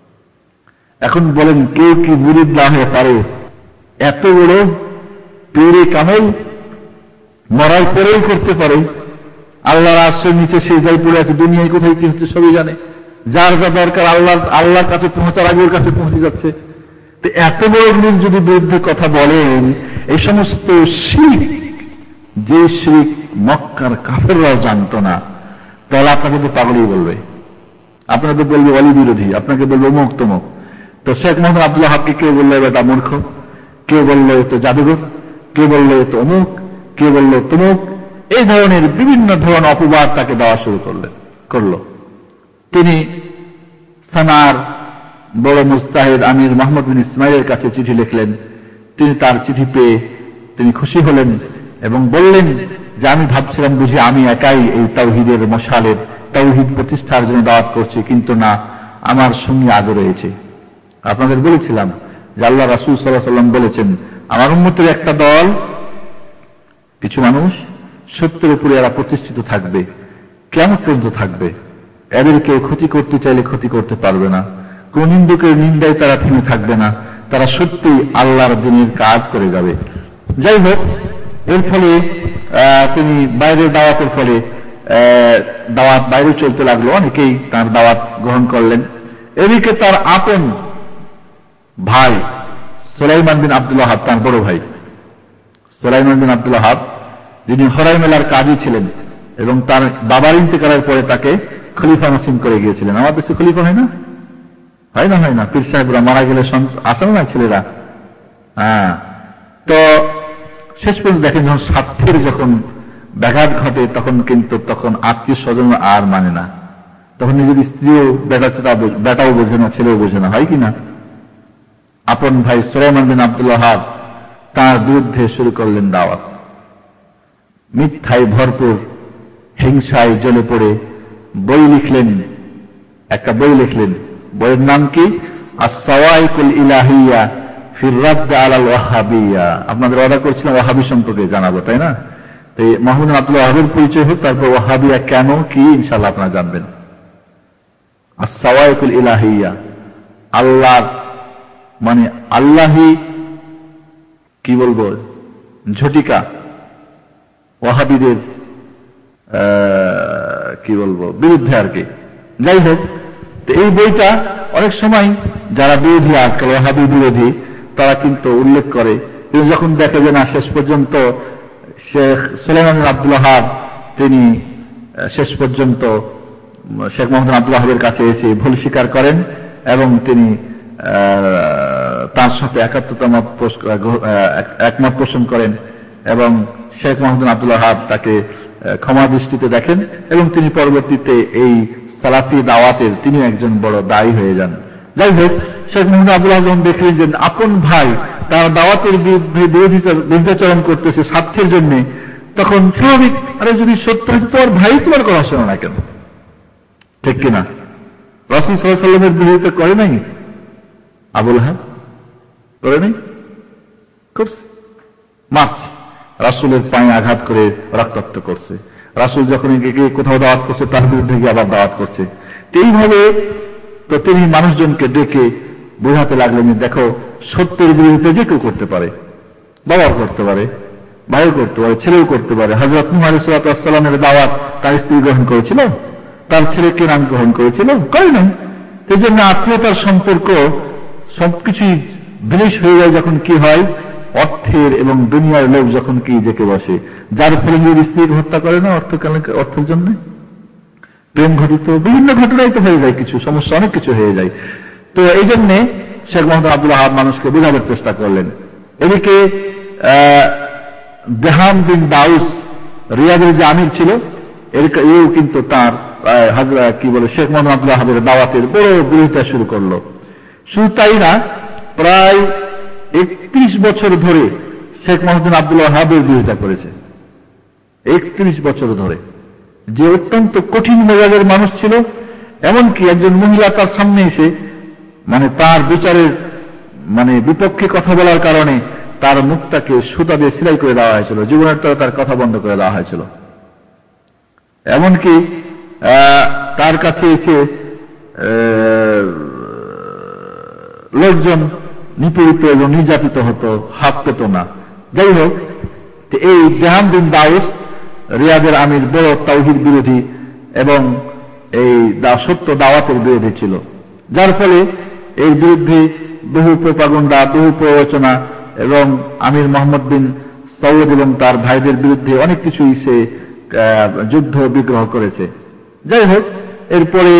এখন বলেন কেউ কি মুরিদ না হয়ে পারে? এত বড় পীরে কামেল মরার পরেও করতে পারে। আল্লাহর আশ্রয়ের নিচে সিজদায় পড়ে আছে, দুনিয়ায় কোথায় কি হচ্ছে সবই জানে, যার যা দরকার আল্লাহ আল্লাহর কাছে পৌঁছার আগে ওর কাছে পৌঁছে যাচ্ছে। তো এত বড় লোক যদি বিরুদ্ধে কথা বলেন, এই সমস্ত শিরক, যে শিরক মক্কার কাফেররাও জানতো না, তাহলে আপনাকে তো পাগলই বলবে, আপনাকে তো বলবে ওয়ালি বিরোধী, আপনাকে বলবে অমুক তমুক। তো শেখ মোহাম্মদ আব্দুল্লাহ হককে কেউ বললো এটা মূর্খ, কেউ বললো এ তো জাদুঘর, কেউ বললো এ তো অমুক, কেউ বললো তমুক, এই ধরনের বিভিন্ন ধরনের অপবাদ তাকে দেওয়া শুরু করলেন করলো তিনি সানার বড় মুস্তাহিদ আমির মোহাম্মদ বিন ইসমাইলের কাছে চিঠি লিখলেন। তিনি তার চিঠি পেয়ে তিনি খুশি হলেন এবং বললেন যে আমি ভাবছিলাম বুঝি আমি একাই এই তাওহীদের মশালের তাওহীদ প্রতিষ্ঠার জন্য দাওয়াত করছি, কিন্তু না, আমার সঙ্গী আজও রয়েছে। আপনাদের বলেছিলাম যে আল্লাহ রাসূল সাল্লাল্লাহু আলাইহি ওয়াসাল্লাম বলেছেন, আমার উম্মতের একটা দল, কিছু মানুষ সত্যের উপরে এরা প্রতিষ্ঠিত থাকবে, কিয়ামত পর্যন্ত থাকবে, এদের কেউ ক্ষতি করতে চাইলে ক্ষতি করতে পারবে না, কোন নিন্দুকের নিন্দায় তারা থেমে থাকবে না, তারা সত্যি আল্লাহর দ্বীনের কাজ করে যাবে। যাই হোক, এর ফলে তিনি বাইরের দাওয়াতের ফলে দাওয়াত বাইরে চলতে লাগলো, অনেকেই তার দাওয়াত গ্রহণ করলেন। এদিকে তার আপন ভাই সুলাইমান বিন আব্দুল ওয়াহাব, তার বড় ভাই সুলাইমান বিন আব্দুল ওয়াহাব, যিনি হরাই মেলার কাজী ছিলেন এবং তার বাবার ইন্তেকালের পরে তাকে খলিফা নসিব করে গিয়েছিলেন। আমার দেশে খলিফা হয় না, হয় না হয় না পীর সাহেবরা মারা গেলে আসে না ছেলেরা। হ্যাঁ, তো শেষ পর্যন্ত দেখেন যখন স্বার্থের যখন ব্যাঘাত ঘটে তখন কিন্তু তখন আত্মীয় স্বজন আর মানে না, তখন নিজের স্ত্রীও বেটা বেটাও বোঝে না, ছেলেও বোঝে না, হয় কিনা? আপন ভাই সুলাইমান বিন আব্দুল ওয়াহাব তার বিরুদ্ধে শুরু করলেন দাওয়াত। মিথ্যায় ভরপুর, হিংসায় জ্বলে পড়ে বই লিখলেন, একটা বই লিখলেন। বইয়ের নাম কি? আস-সাওয়াইকুল ইলাহিয়া ফির রাদ্দ আলাল ওয়াহাবিয়া। আপনাদের অর্ডার করছিলাম ওয়াহাবি সম্পর্কে জানাবো, তাই না? তো এই মোহাম্মদ বিন আব্দুল ওয়াহাবের পরিচয় হোক, তারপর ওয়াহাবিয়া কেন কি ইনশাআল্লাহ আপনারা জানবেন। আস-সাওয়াইকুল ইলাহিয়া, আল্লাহ মানে আল্লাহি কি বলবো ঝটিকা, ওয়াহাবিদের কি বলবো বিরুদ্ধে আর কি। যাই হোক, এই বইটা অনেক সময় যারা বিরোধী, আজকাল ওয়াহাবি বিরোধী, তারা কিন্তু উল্লেখ করে, কিন্তু যখন দেখে যে না শেষ পর্যন্ত শেখ সুলাইমান বিন আব্দুল ওয়াহাব তিনি শেষ পর্যন্ত শেখ মোহাম্মদ আব্দুল ওয়াহাবের কাছে এসে ভুল স্বীকার করেন এবং তিনি তার সাথে একাত্মতা মত একমত পোষণ করেন এবং শেখ মোহাম্মদ আব্দুল ওয়াহাব তাকে ক্ষমা দৃষ্টিতে দেখেন এবং তিনি পরবর্তীতে এই সালাফি দাওয়াতের তিনি একজন বড় দায়ী হয়ে যান। যাই হোক, শেখ মোহাম্মদ আব্দুল ওয়াহাব যখন দেখলেন যে আপন ভাই তার দাওয়াতের বিরুদ্ধে বিরুদ্ধাচরণ করতেছে স্বার্থের জন্য, তখন স্বাভাবিক, আরে যদি সত্য হয়তো তোমার ভাই তোমার কথা শোনো না কেন, ঠিক কিনা? রাসূল সাল্লাল্লাহু আলাইহি ওয়াসাল্লামের বিরোধিতা করে নাই আবুল হাব, করে নাই, করছে, মারছে, রাসূলের পায়ে আঘাত করে রক্তাক্ত করছে, রাসূল যখন কোথাও দাওয়াত করছে তার বিরুদ্ধে গিয়ে আবার দাওয়াত করছে। এইভাবে তো তিনি মানুষজনকে ডেকে বোঝাতে লাগলেন, দেখো সত্যের বিরুদ্ধে যে কেউ করতে পারে, বাবাও করতে পারে, ভাইও করতে পারে, ছেলেও করতে পারে। হযরত নূহ আলাইহিস সালামের দাওয়াত তার স্ত্রী গ্রহণ করেছিল, তার ছেলেকে নাম গ্রহণ করেছিল, করে নাই। এই জন্য আত্মীয়তার সম্পর্ক সবকিছুই বিলিশ হয়ে যায় যখন কি হয়, অর্থের এবং দুনিয়ার লোক যখন কি জেকে বসে, যার ফলে নিজের স্ত্রীকে হত্যা করে না অর্থ অর্থের জন্য, প্রেম ঘটিত বিভিন্ন ঘটনাই তো হয়ে যায়, কিছু সমস্যা অনেক কিছু হয়ে যায়। তো এই জন্যে শেখ মোহাম্মদ আব্দুল ওয়াহাব মানুষকে বোঝাবার চেষ্টা করলেন। এদিকে দেহাম বিন দাউস রিয়াদের যে আমির ছিল, এও কিন্তু তার হাজরা কি বলে শেখ মোহাম্মদ আব্দুল ওয়াহাবের দাওয়াতের বড় বিরোধিতা শুরু করলো। শুধু তাই না, প্রায় একত্রিশ বছর ধরে শেখ মোহাম্মদ আব্দুল ওয়াহাবের বিরোধিতা করেছে, একত্রিশ বছর ধরে, যে অত্যন্ত কঠিন মেজাজের মানুষ ছিল। এমনকি একজন মহিলা তার সামনে এসে মানে তার বিচারের মানে বিপক্ষে কথা বলার কারণে তার মুখটাকে সুতা দিয়ে সেলাই করে দেওয়া হয়েছিল, জীবনের তরে তার কথা বন্ধ করে দেওয়া হয়েছিল। এমনকি তার কাছে এসে লোকজন নিপীড়িত এবং নির্যাতিত হতো, হাত পেত না। যাই হোক, এই দেহাম বিন দাউস রিয়াদের আমির বড় তাওহীদ বিরোধী এবং এই সত্য দাওয়াতের বিরোধী ছিল, যার ফলে এর বিরুদ্ধে বহু প্রোপাগান্ডা, বহু প্ররোচনা এবং আমির মোহাম্মদ বিন সৌদ এবং তার ভাইদের বিরুদ্ধে অনেক কিছুই সে যুদ্ধ বিগ্রহ করেছে। যাই হোক, এরপরে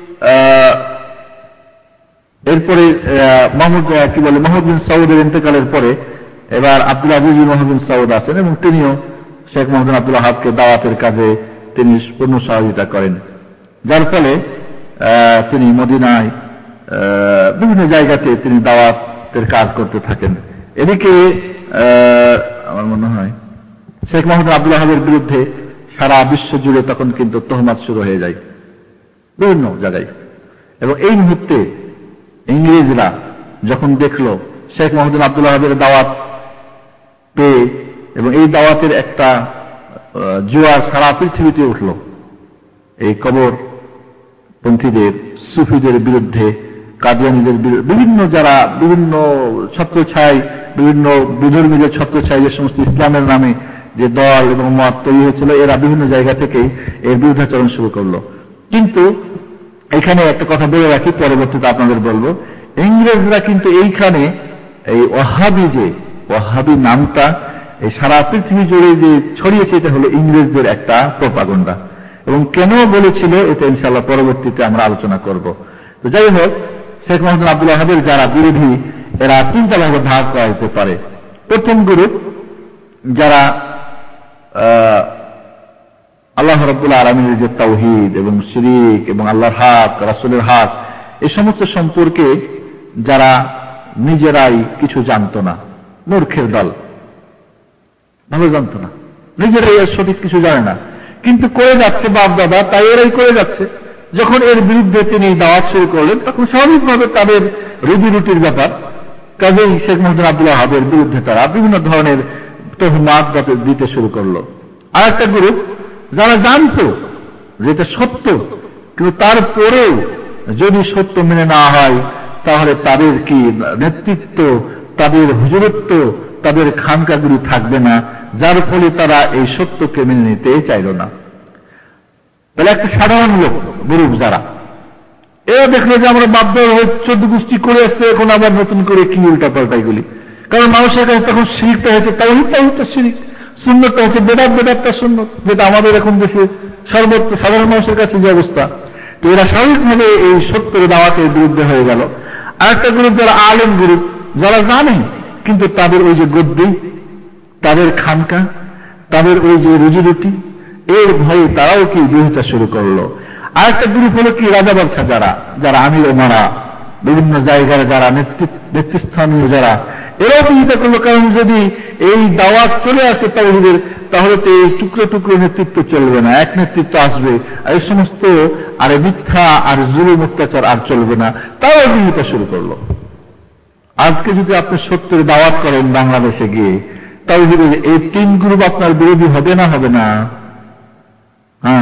এরপরে মোহাম্মদ কি বলে মোহাম্মদ বিন সৌদের ইন্তেকালের পরে এবার আব্দুল আজিজ বিন মোহাম্মদ বিন সৌদ আছেন এবং তিনিও শেখ মোহাম্মদ আব্দুল ওয়াহাবকে দাওয়াতের কাজে তিনি পূর্ণ সহযোগিতা করেন, যার ফলে তিনি মদিনায় বিভিন্ন জায়গাতে তিনি দাওয়াতের কাজ করতে থাকেন। এদিকে আমার মনে হয় শেখ মোহাম্মদ আব্দুল ওয়াহাবের বিরুদ্ধে সারা বিশ্ব জুড়ে তখন কিন্তু তহমাত শুরু হয়ে যায় বিভিন্ন জায়গায়। এবং এই মুহূর্তে ইংরেজরা যখন দেখলো শেখ মোহাম্মদ আব্দুল ওয়াহাবের দাওয়াত পেয়ে এবং এই দাওয়াতের একটা জোয়ার সারা পৃথিবীতে উঠল, এই কবর পন্থীদের, সুফিদের বিরুদ্ধে, কাদিয়ানীদের বিরুদ্ধে, বিভিন্ন যারা বিভিন্ন ছত্রছায়, বিভিন্ন বিধর্মীদের ছত্রছায় যে সমস্ত ইসলামের নামে যে দল এবং মত তৈরি হয়েছিল, এরা বিভিন্ন জায়গা থেকেই এর বিরুদ্ধাচরণ শুরু করলো। কিন্তু এখানে একটা কথা বলে রাখি, পরবর্তীতে আপনাদের বলবো, ইংরেজরা কিন্তু এইখানে এই ওয়াহাবি যে ওয়াহাবি নামটা এই সারা পৃথিবী জুড়ে যে ছড়িয়েছে, এটা হলো ইংরেজদের একটা প্রোপাগান্ডা। এবং কেন বলেছিল এটা ইনশাআল্লাহ পরবর্তীতে আমরা আলোচনা করব। তো যাই হোক, শেখ মোহাম্মদ আব্দুল ওয়াহাবের যারা বিরোধী, এরা তিনটা ভাগে ভাগ করা যেতে পারে। প্রথম গ্রুপ যারা আল্লাহ রাব্বুল আলামিনের যে তাওহীদ এবং শিরক এবং আল্লাহর হক, রাসূলের হক, এই সমস্ত সম্পর্কে যারা নিজেরাই কিছু জানতো না, মূর্খের দল, ভালো জানতো না, নিজেরাই সঠিক কিছু জানে না, কিন্তু করে যাচ্ছে বাপ দাদা, তাই এরাই করে যাচ্ছে। যখন এর বিরুদ্ধে তিনি দাওয়াত শুরু করলেন, তখন স্বাভাবিকভাবে তাদের রুজি রুটির ব্যাপার, কাজেই শেখ মোহাম্মদ আব্দুল ওয়াহাবের বিরুদ্ধে তারা বিভিন্ন ধরনের তহমাত দিতে শুরু করলো। আর একটা গ্রুপ যারা জানতো যে এটা সত্য, কিন্তু তারপরেও যদি সত্য মেনে নেওয়া হয় তাহলে তাদের কি নেতৃত্ব, তাদের হুজুরত্ব, তাদের খানকাগুলি থাকবে না, যার ফলে তারা এই সত্যকে মেনে নিতে চাইল না। তাহলে একটা সাধারণ লোক গ্রুপ যারা, এরা দেখলো যে আমরা বাধ্য হয়ে চোদ্দ গোষ্ঠী করে আসছে, এখন আবার নতুন করে কি উল্টা পাল্টা এগুলি। কারণ মানুষের কাছে তখন শিরিকটা হয়েছে তাওহীদ, তাওহীদটা শিরিক, সুন্নতটা হচ্ছে বেদাত, বেদাতটা সুন্নত, যেটা আমাদের এখন দেশে সর্বত্র সাধারণ মানুষের কাছে যে অবস্থা। তো এরা স্বাভাবিকভাবে এই সত্যের দাওয়াতের বিরুদ্ধে হয়ে গেল। আর একটা গ্রুপ যারা আলেম গ্রুপ, যারা জানে কিন্তু তাদের ওই যে গদ্দি, তাদের খানকা, তাদের ওই যে রুজি রুটি, এর ভয়ে তারাও কি বিরোধিতা শুরু করলো। আর একটা গ্রুপ হলো কি রাজা বাদশা যারা, যারা আমির ওমারা, বিভিন্ন জায়গায় যারা নেতৃস্থানীয় যারা, এরাও বিরোধিতা করলো। কারণ যদি এই দাওয়াত চলে আসে তাওহীদের, তাহলে তো এই টুকরো টুকরো নেতৃত্ব চলবে না, এক নেতৃত্ব আসবে, আর এই সমস্ত আর মিথ্যা আর জুলুম অত্যাচার আর চলবে না, তারাও বিরোধিতা শুরু করলো। আজকে যদি আপনি সত্যের দাওয়াত করেন বাংলাদেশে গিয়ে, তাওহীদের এই তিন গ্রুপ আপনার বিরোধী হবে না? হবে না? হ্যাঁ,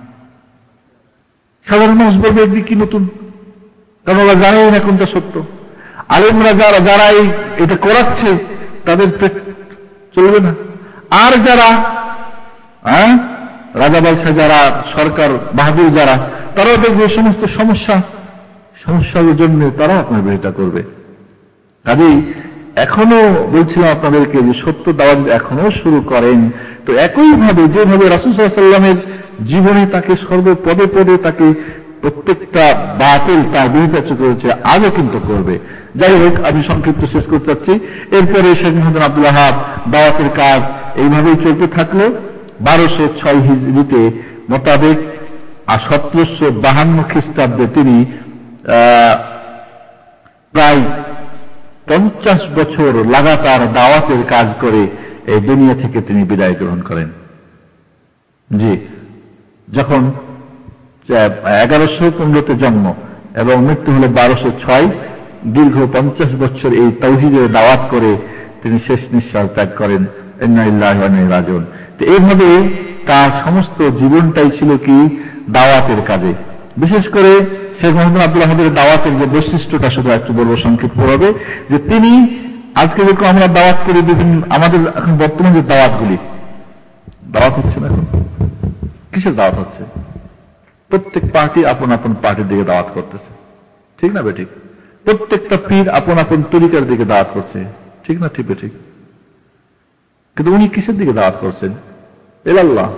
সাধারণ মানুষ বলবে এগুলি কি নতুন, কারণ ওরা জানেই না কোনটা সত্য। আলেমরা যারা যারা এটা করাচ্ছে তাদের পেট চলবে না। আর যারা হ্যাঁ রাজা বাদশা যারা, সরকার বাহাদুর যারা, তারাও দেখবে সমস্ত সমস্যা সমস্যার জন্য তারাও আপনার বিরোধিতা করবে। কাজেই এখনো বলছিলাম আপনাদেরকে যে সত্য দাওয়াত এখনো শুরু করেন, তো একইভাবে যেভাবে রাসূল সাল্লাল্লাহু আলাইহি ওয়াসাল্লামের জীবনে তাকে সর্বপদে পদে তাকে প্রত্যেকটা বাতিল তার বিরোধিতা করেছে, আজও কিন্তু করবে। যাই হোক, আমি সংক্ষিপ্ত শেষ করতে চাচ্ছি। এরপরে শেখ মুহাম্মদ আব্দুল ওয়াহাব দাওয়াতের কাজ এইভাবেই চলতে থাকলো। বারোশো ছয় হিজরিতে মোতাবেক আর সতেরোশো বাহান্ন খ্রিস্টাব্দে তিনি প্রায় পঞ্চাশ বছর লাগাতার দাওয়াতের কাজ করে এই দুনিয়া থেকে তিনি বিদায় গ্রহণ করেন। জি, যখন এগারোশো পনেরোতে জন্ম এবং মৃত্যু হল বারোশো ছয়, দীর্ঘ পঞ্চাশ বছর এই তাওহীদের দাওয়াত করে তিনি শেষ নিঃশ্বাস ত্যাগ করেন। ইন্না লিল্লাহি ওয়া ইন্না ইলাইহি রাজিউন। তো এইভাবে তার সমস্ত জীবনটাই ছিল কি দাওয়াতের কাজে। বিশেষ করে শেখ মুহাম্মদ আব্দুল ওয়াহাবের দাওয়াতের যে বৈশিষ্ট্যটা শুধু একটু বলবো সংক্ষিপ্ত হবে, যে তিনি আজকে যেরকম আমরা দাওয়াত করি, বিভিন্ন আমাদের এখন বর্তমান যে দাওয়াতগুলি দাওয়াত হচ্ছে না, এখন কিসের দাওয়াত হচ্ছে? প্রত্যেক পার্টি আপন আপন পার্টির দিকে দাওয়াত করতেছে, ঠিক না বেঠিক? প্রত্যেকটা পীর আপন আপন তরিকার দিকে দাওয়াত করছে, ঠিক না ঠিক বেঠিক? কিন্তু উনি কিসের দিকে দাওয়াত করছেন? ইলাল্লাহ।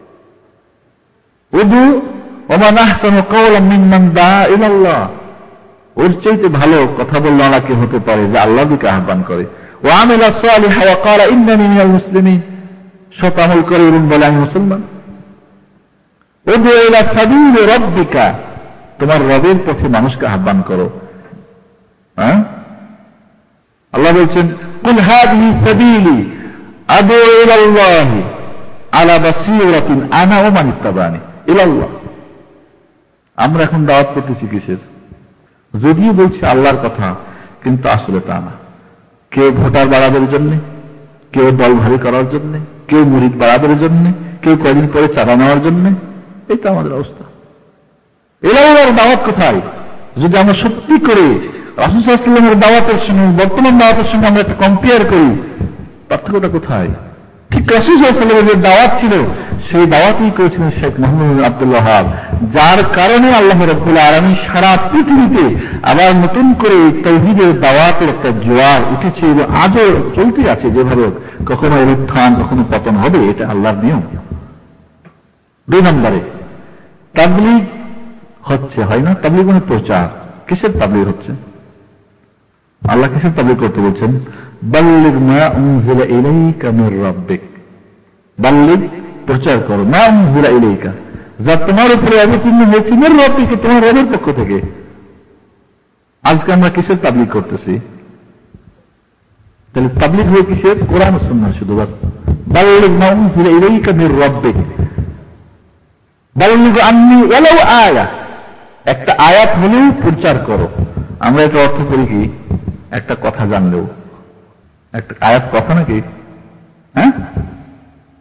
উদু ওয়া মান আহসানু কাওলাম মিম্মান দাআ ইলাল্লাহ। ওর চাইতে ভালো কথা বললে আর কি হতে পারে যে আল্লাহর দিকে আহ্বান করে। ওয়া আমিলা সালিহা ওয়া ক্বালা ইন্নানি মিনাল মুসলিমিন, সৎ আমল করে এবং বলে আমি মুসলমান। উদু ইলা সাবিলি রাব্বিকা, তোমার রবের পথে মানুষকে আহ্বান করো। হ্যাঁ, আল্লাহ বলছেন কুল হাদিহি সাবিলি আদু ইলাল্লাহি আলা বাসীরাতিন আনা ওয়া মান ইত্তাবানি ইলাল্লাহ। আমরা এখন দাওয়াত করতেছি কিসের? যদিও বলছি আল্লাহর কথা, কিন্তু আসলে তা না। কেউ ভোটার বাড়াবার জন্য, কেউ দল ভারী করার জন্য, কেউ মুরিদ বাড়াবার জন্য, কেউ কয়দিন পরে চাঁদা নেওয়ার জন্য। এই তো আমাদের অবস্থা। এলার দাওয়াত কোথায়? যদি আমরা সত্যি করে রাসূল সাল্লাল্লাহু আলাইহি ওয়াসাল্লামের দাওয়াতের সঙ্গে বর্তমান দাওয়াতের সঙ্গে আমরা একটা কম্পেয়ার করি, পার্থক্যটা কোথায়? ঠিক রাসূল সাল্লাল্লাহু আলাইহি ওয়াসাল্লামের যে দাওয়াত ছিল সেই দাওয়াতই করেছিলেন শেখ মুহাম্মদ আব্দুল ওয়াহাব, যার কারণে আল্লাহ রাব্বুল আলামিন সারা পৃথিবীতে আবার নতুন করে তাওহীদের দাওয়াতের একটা জোয়ার উঠেছে এবং আজও চলতে আছে। যেভাবে কখনো এর উত্থান কখনো পতন হবে, এটা আল্লাহর নিয়ম। দুই নম্বরে তাবলীগ হচ্ছে, হয় না? তাবলীগ মানে প্রচার। কিসের তাবলীগ হচ্ছে? আল্লাহ কিসের তাবলীগ করতে বলছেন? বাল্লিগ মা উনজিলা ইলাইকা মির রাব্বিক, বাল্লিগ প্রচার করো, মা উনজিলা ইলাইকা, যা তোমার উপরে অবতীর্ণ হয়েছে, মির রাব্বিক, তোমার রবের পক্ষ থেকে। আজকে আমরা কিসের তাবলীগ করতেছি? তাহলে তাবলীগ হয়ে কিসের? কোরআন ও সুন্নাহ শুধু, বাস। বাল্লিগ মা উনজিলা ইলাইকা মির রাব্বিক, বাল্লিগ আন্নী ওয়ালাউ আয়া, একটা আয়াত হলেও প্রচার করো। আমরা এটা অর্থ করি কি? একটা কথা জানলেও। একটা আয়াত কথা নাকি? হ্যাঁ,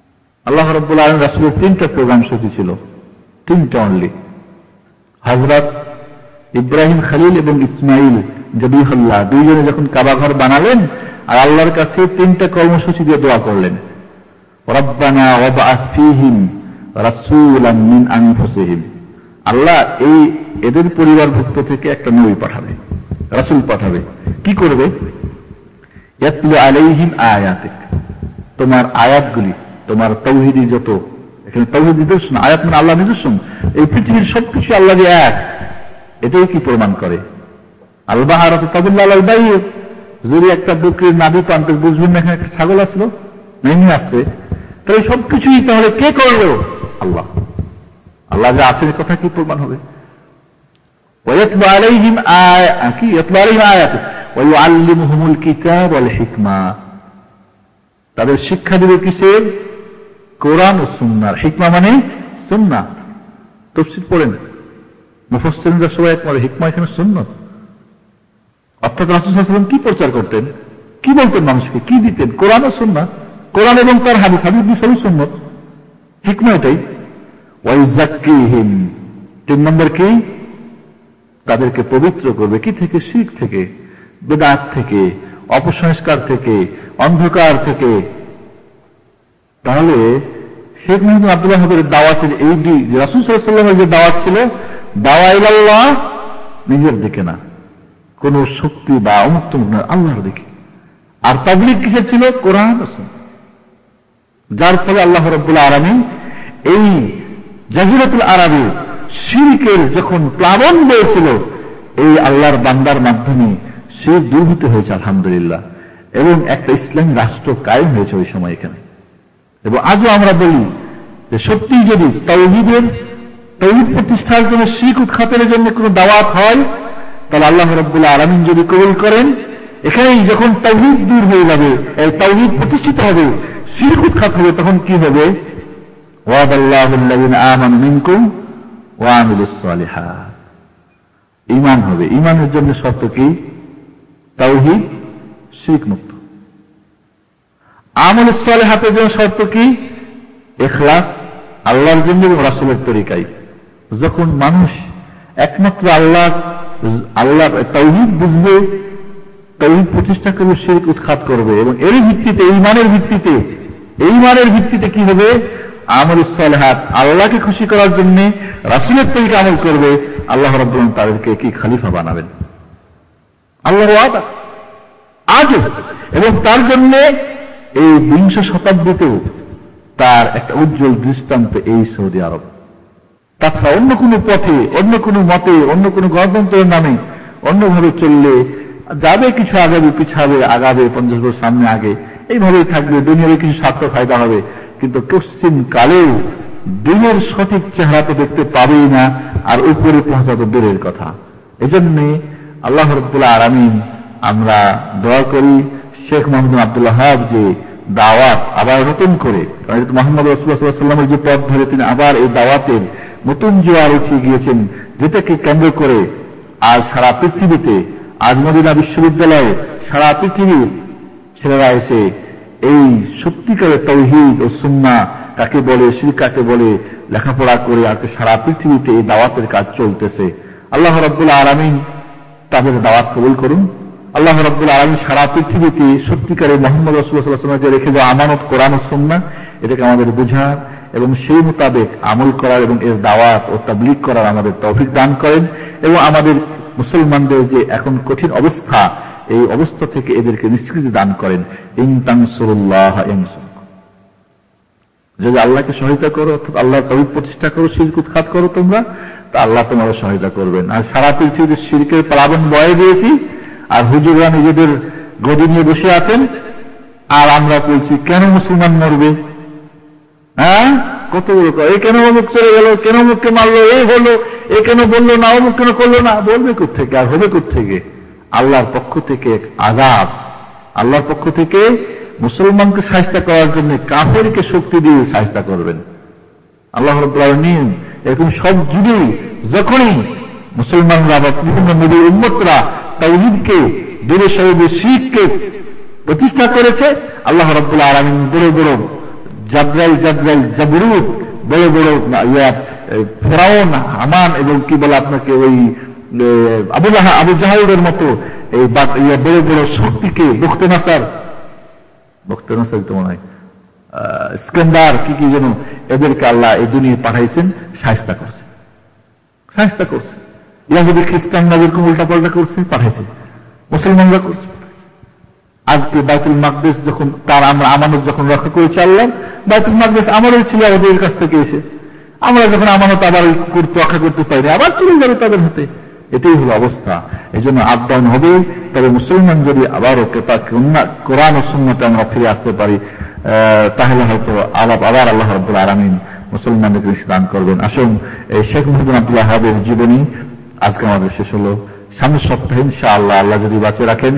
আল্লাহ রাব্বুল আলামিন রাসূলের তিনটা প্রোগ্রাম সূচি ছিল, তিনটা অনলি। হযরত ইব্রাহিম খলিল এবং ইসমাইল জবিহুল্লাহ দুইজনে যখন কাবা ঘর বানালেন আর আল্লাহর কাছে তিনটা কর্মসূচি দিয়ে দোয়া করলেন, রব্বানা ওয়াবআস ফীহিম রাসূলাম মিন আনফুসিহিম, আল্লাহ এই এদের পরিবারভুক্ত থেকে একটা নবী পাঠাবে, রাসূল পাঠাবে। কি করবে? ইয়াতলু আলাইহিম আয়াতিক, তোমার আয়াতগুলি, তোমার তাওহীদি যত, এখানে তাওহীদ নিদর্শন, আয়াত মানে আল্লাহ নিদর্শন, এই পৃথিবীর সবকিছু আল্লাহ যে এক, এটাই কি প্রমাণ করে? আল বাহারাতু তাদুল্লু আলাল বাইয়্য, যদি একটা বকরির নাভি টানতে বুঝবেন না এখানে একটা ছাগল আসলো, নেমে আসছে, তাহলে সবকিছুই তাহলে কে করলো? আল্লাহ। আল্লাহ যে আছেন কথা কি প্রমাণ হবে? ওয়ায়াতলু আলাইহিম আয়াত, কি ইয়াতলু আলাইহিম আয়াত ওয়া ইউআল্লিমুহুমুল কিতাব ওয়াল হিকমা, তাদের শিক্ষা দেবে কিসের? কোরআন ও সুন্নাহর। হিকমা মানে সুন্নাহ। তাফসীর পড়েন, মুফাসসিররা সবাই একমত, হিকমা এখানে সুন্নাত। অর্থাৎ রাসূল সাল্লাল্লাহু আলাইহি ওয়াসাল্লাম কি প্রচার করতেন, কি বলতেন মানুষকে, কি দিতেন? কোরআন ও সুন্নাহ, কোরআন এবং তার হাদিস, হাদিস বিসরি সুন্নাত, হিকমা এটাই। ওয়া ইউযাক্কিহিম, তিন নম্বর কি? তাদেরকে পবিত্র করবে কি থেকে? শিরক থেকে, বিদআত থেকে, অপসংস্কার থেকে, অন্ধকার থেকে। তাহলে শেখ মুহাম্মদ আব্দুল্লাহ ওয়াহাবের দাওয়াতের এই যে রাসূল সাল্লাল্লাহু আলাইহি ওয়াসাল্লামের যে দাওয়াত ছিল, দাওয়া ইলাল্লাহ, নিজের দিকে না, কোন শক্তি বা অমুক্ত না, আল্লাহর দিকে। আর তাবলীগ কিসের ছিল? কোরআন ও সুন্নাহ। যার ফলে আল্লাহ রাব্বুল আলামিন এই জাজিরাতুল আরবে শিরকের যখন প্লাবন বয়েছিল, এই আল্লাহর বান্দার মাধ্যমে শিরক দূরীভূত হয়েছে আলহামদুলিল্লাহ, এবং একটা ইসলামী রাষ্ট্র কায়েম হয়েছে ওই সময় এখানে। এবং আজও আমরা বলি যে সত্যি যদি তাওহীদের তাওহীদ প্রতিষ্ঠার জন্য, শিরক উৎখাতের জন্য কোনো দাওয়াত হয়, তাহলে আল্লাহ রাব্বুল আলামিন যদি কবুল করেন, এখানেই যখন তাওহীদ দূর হয়ে যাবে, এই তাওহীদ প্রতিষ্ঠিত হবে, শিরক উৎখাত হবে, তখন কি হবে? ওয়াদাল্লাহুল্লাযিনা আমানু মিনকুম ওয়া আমিলুস সালিহাত, ঈমান হবে। ঈমানের জন্য শর্ত কি? তাওহীদ, শিরক মুক্ত। আমলুস সালিহাতের জন্য শর্ত কি? ইখলাস, আল্লাহর জন্য এবং রাসূলের তরিকায়। যখন মানুষ একমাত্র আল্লাহ আল্লাহ তাওহীদ বুঝবে, তাওহীদ প্রতিষ্ঠা করবে, শিরক উৎখাত করবে, এবং এর ভিত্তিতে, ঈমানের ভিত্তিতে, ঈমানের ভিত্তিতে কি হবে? আমলুস সালিহাত, আল্লাহকে খুশি করার জন্য রাসূলের তরিকা আমল করবে, আল্লাহ রাব্বুল আলামিন তাদেরকে কি খলিফা বানাবেন। আল্লাহর ওয়াদা আজও, এবং তার জন্য এই বিংশ শতাব্দীতেও তার একটা উজ্জ্বল দৃষ্টান্ত এই সৌদি আরব। তাছাড়া অন্য কোন পথে, অন্য কোন মতে, অন্য কোন গণতন্ত্রের নামে অন্যভাবে চললে যাবে, কিছু আগাবে, পিছাবে, আগাবে, পঞ্চাশ বছর সামনে আগে, এইভাবেই থাকবে, দুনিয়ার কিছু স্বার্থ ফায়দা হবে, কিন্তু কোশ্চিন কালেও দিনের সঠিক চেহারা তো দেখতে পাবেই না, আর উপরে পৌঁছা তো দূরের কথা। এজন্য আল্লাহ রাব্বুল আলামিন আমরা দোয়া করি, শেখ মুহাম্মদ আব্দুল ওয়াহাব যে দাওয়াত আবার নতুন করে, কারণ মুহাম্মদ রাসূলুল্লাহ সাল্লাল্লাহু আলাইহি ওয়াসাল্লামের যে পথ ধরে তিনি আবার এই দাওয়াতের নতুন জোয়ার উঠিয়ে গিয়েছেন, যেটাকে কেন্দ্র করে আজ সারা পৃথিবীতে, আজ মদিনা বিশ্ববিদ্যালয়ে সারা পৃথিবীর ছেলেরা এসে এই সত্যিকারের তাওহীদ ও সুন্নাহ কাকে বলে, শিরক কাকে বলে, লেখাপড়া করে আজকে সারা পৃথিবীতে এই দাওয়াতের কাজ চলতেছে। আল্লাহ রাব্বুল আলামিন তাদের দাওয়াত কবুল করুন। আল্লাহ রাব্বুল আলামিন সারা পৃথিবীতে সত্যিকারের মুহাম্মদ রাসূলুল্লাহ সাল্লাল্লাহু আলাইহি ওয়াসাল্লাম যে রেখে যাওয়া আমানত কোরআন ও সুন্নাহ, এটাকে আমাদের বোঝার এবং সেই মোতাবেক আমল করার এবং এর দাওয়াত ও তাবলীগ করার আমাদের তৌফিক দান করেন, এবং আমাদের মুসলমানদের যে এখন কঠিন অবস্থা, এই অবস্থা থেকে এদেরকে নিষ্কৃতি দান করেন। ইন তানসুরুল্লাহ ইয়ানসুরকুম, যদি আল্লাহকে সহায়তা করো, অর্থাৎ আল্লাহর তাওহীদ প্রতিষ্ঠা করো, শিরক উৎখাত করো তোমরা, তা আল্লাহ তোমাদের সহায়তা করবেন। আর সারা পৃথিবীতে শিরকের প্লাবন বয়ে দিয়েছি, আর হুজুররা নিজেদের গদি নিয়ে বসে আছেন, আর আমরা বলছি কেন মুসলমান মরবে? হ্যাঁ, কত বড় কথা, এই কেন অমুক চলে গেল, কেন অমুককে মারলো, এই হলো, এ কেন বললো না, অমুক কেন করলো না, বলবে কোত্থেকে আর হবে কোত্থেকে? আল্লাহর পক্ষ থেকে আযাব, আল্লাহর পক্ষ থেকে মুসলমানকে শায়েস্তা করার জন্য কাফেরকে শক্তি দিয়ে শায়েস্তা করবেন আল্লাহ রাব্বুল আলামিন। এরকম সব যুগে যখনই মুসলমানরা বা বিভিন্ন নবীর উম্মতরা তাওহীদকে দূরে সরিয়ে শিরককে প্রতিষ্ঠা করেছে, আল্লাহ রাব্বুল আলামিন বড় বড় জাদ্রাইল জাদ্রাইল জাবরুত, বড় বড় ইয়া ফেরাউন, হামান এবং কি বলে আপনাকে ওই আবু জাহা আবু জাহলের মতো এই বড় বড় শক্তিকে, বখতেনাসার বখতেনাসার তো মনে হয় স্কেন্দার কি কি যেন, এদেরকে আল্লাহ এই দুনিয়ায় পাঠাইছেন, শায়েস্তা করছে শায়েস্তা করছে ইহুদি খ্রিস্টানরা যেরকম উল্টা পাল্টা করছে পাঠাইছে, মুসলমানরা করছে। আজকে বাইতুল মাকদেস যখন তার আমরা আমানত যখন রক্ষা করেছি আল্লাহ, বাইতুল মাকদেস আমারও ছিল ওদের কাছ থেকে এসে, আমরা যখন আমানত আবার করতে রক্ষা করতে পারি আবার চলে যাবে তাদের হাতে। এটাই হলো অবস্থা। এই জন্য আপ ডাউন হবে। তবে মুসলমান যদি আবারও কোরআন ও সুন্নতে আমরা ফিরে আসতে পারি, তাহলে হয়তো আলাপ আবার আল্লাহ রাব্বুল আলামিন মুসলমানদেরকে দান করবেন। আসুন এই শেখ মুহিউদ্দিন আব্দুল ওয়াহাবের জীবনী আজকে আমাদের শেষ হলো। সামনের সপ্তাহে ইনশাআল্লাহ আল্লাহ যদি বাঁচিয়ে রাখেন,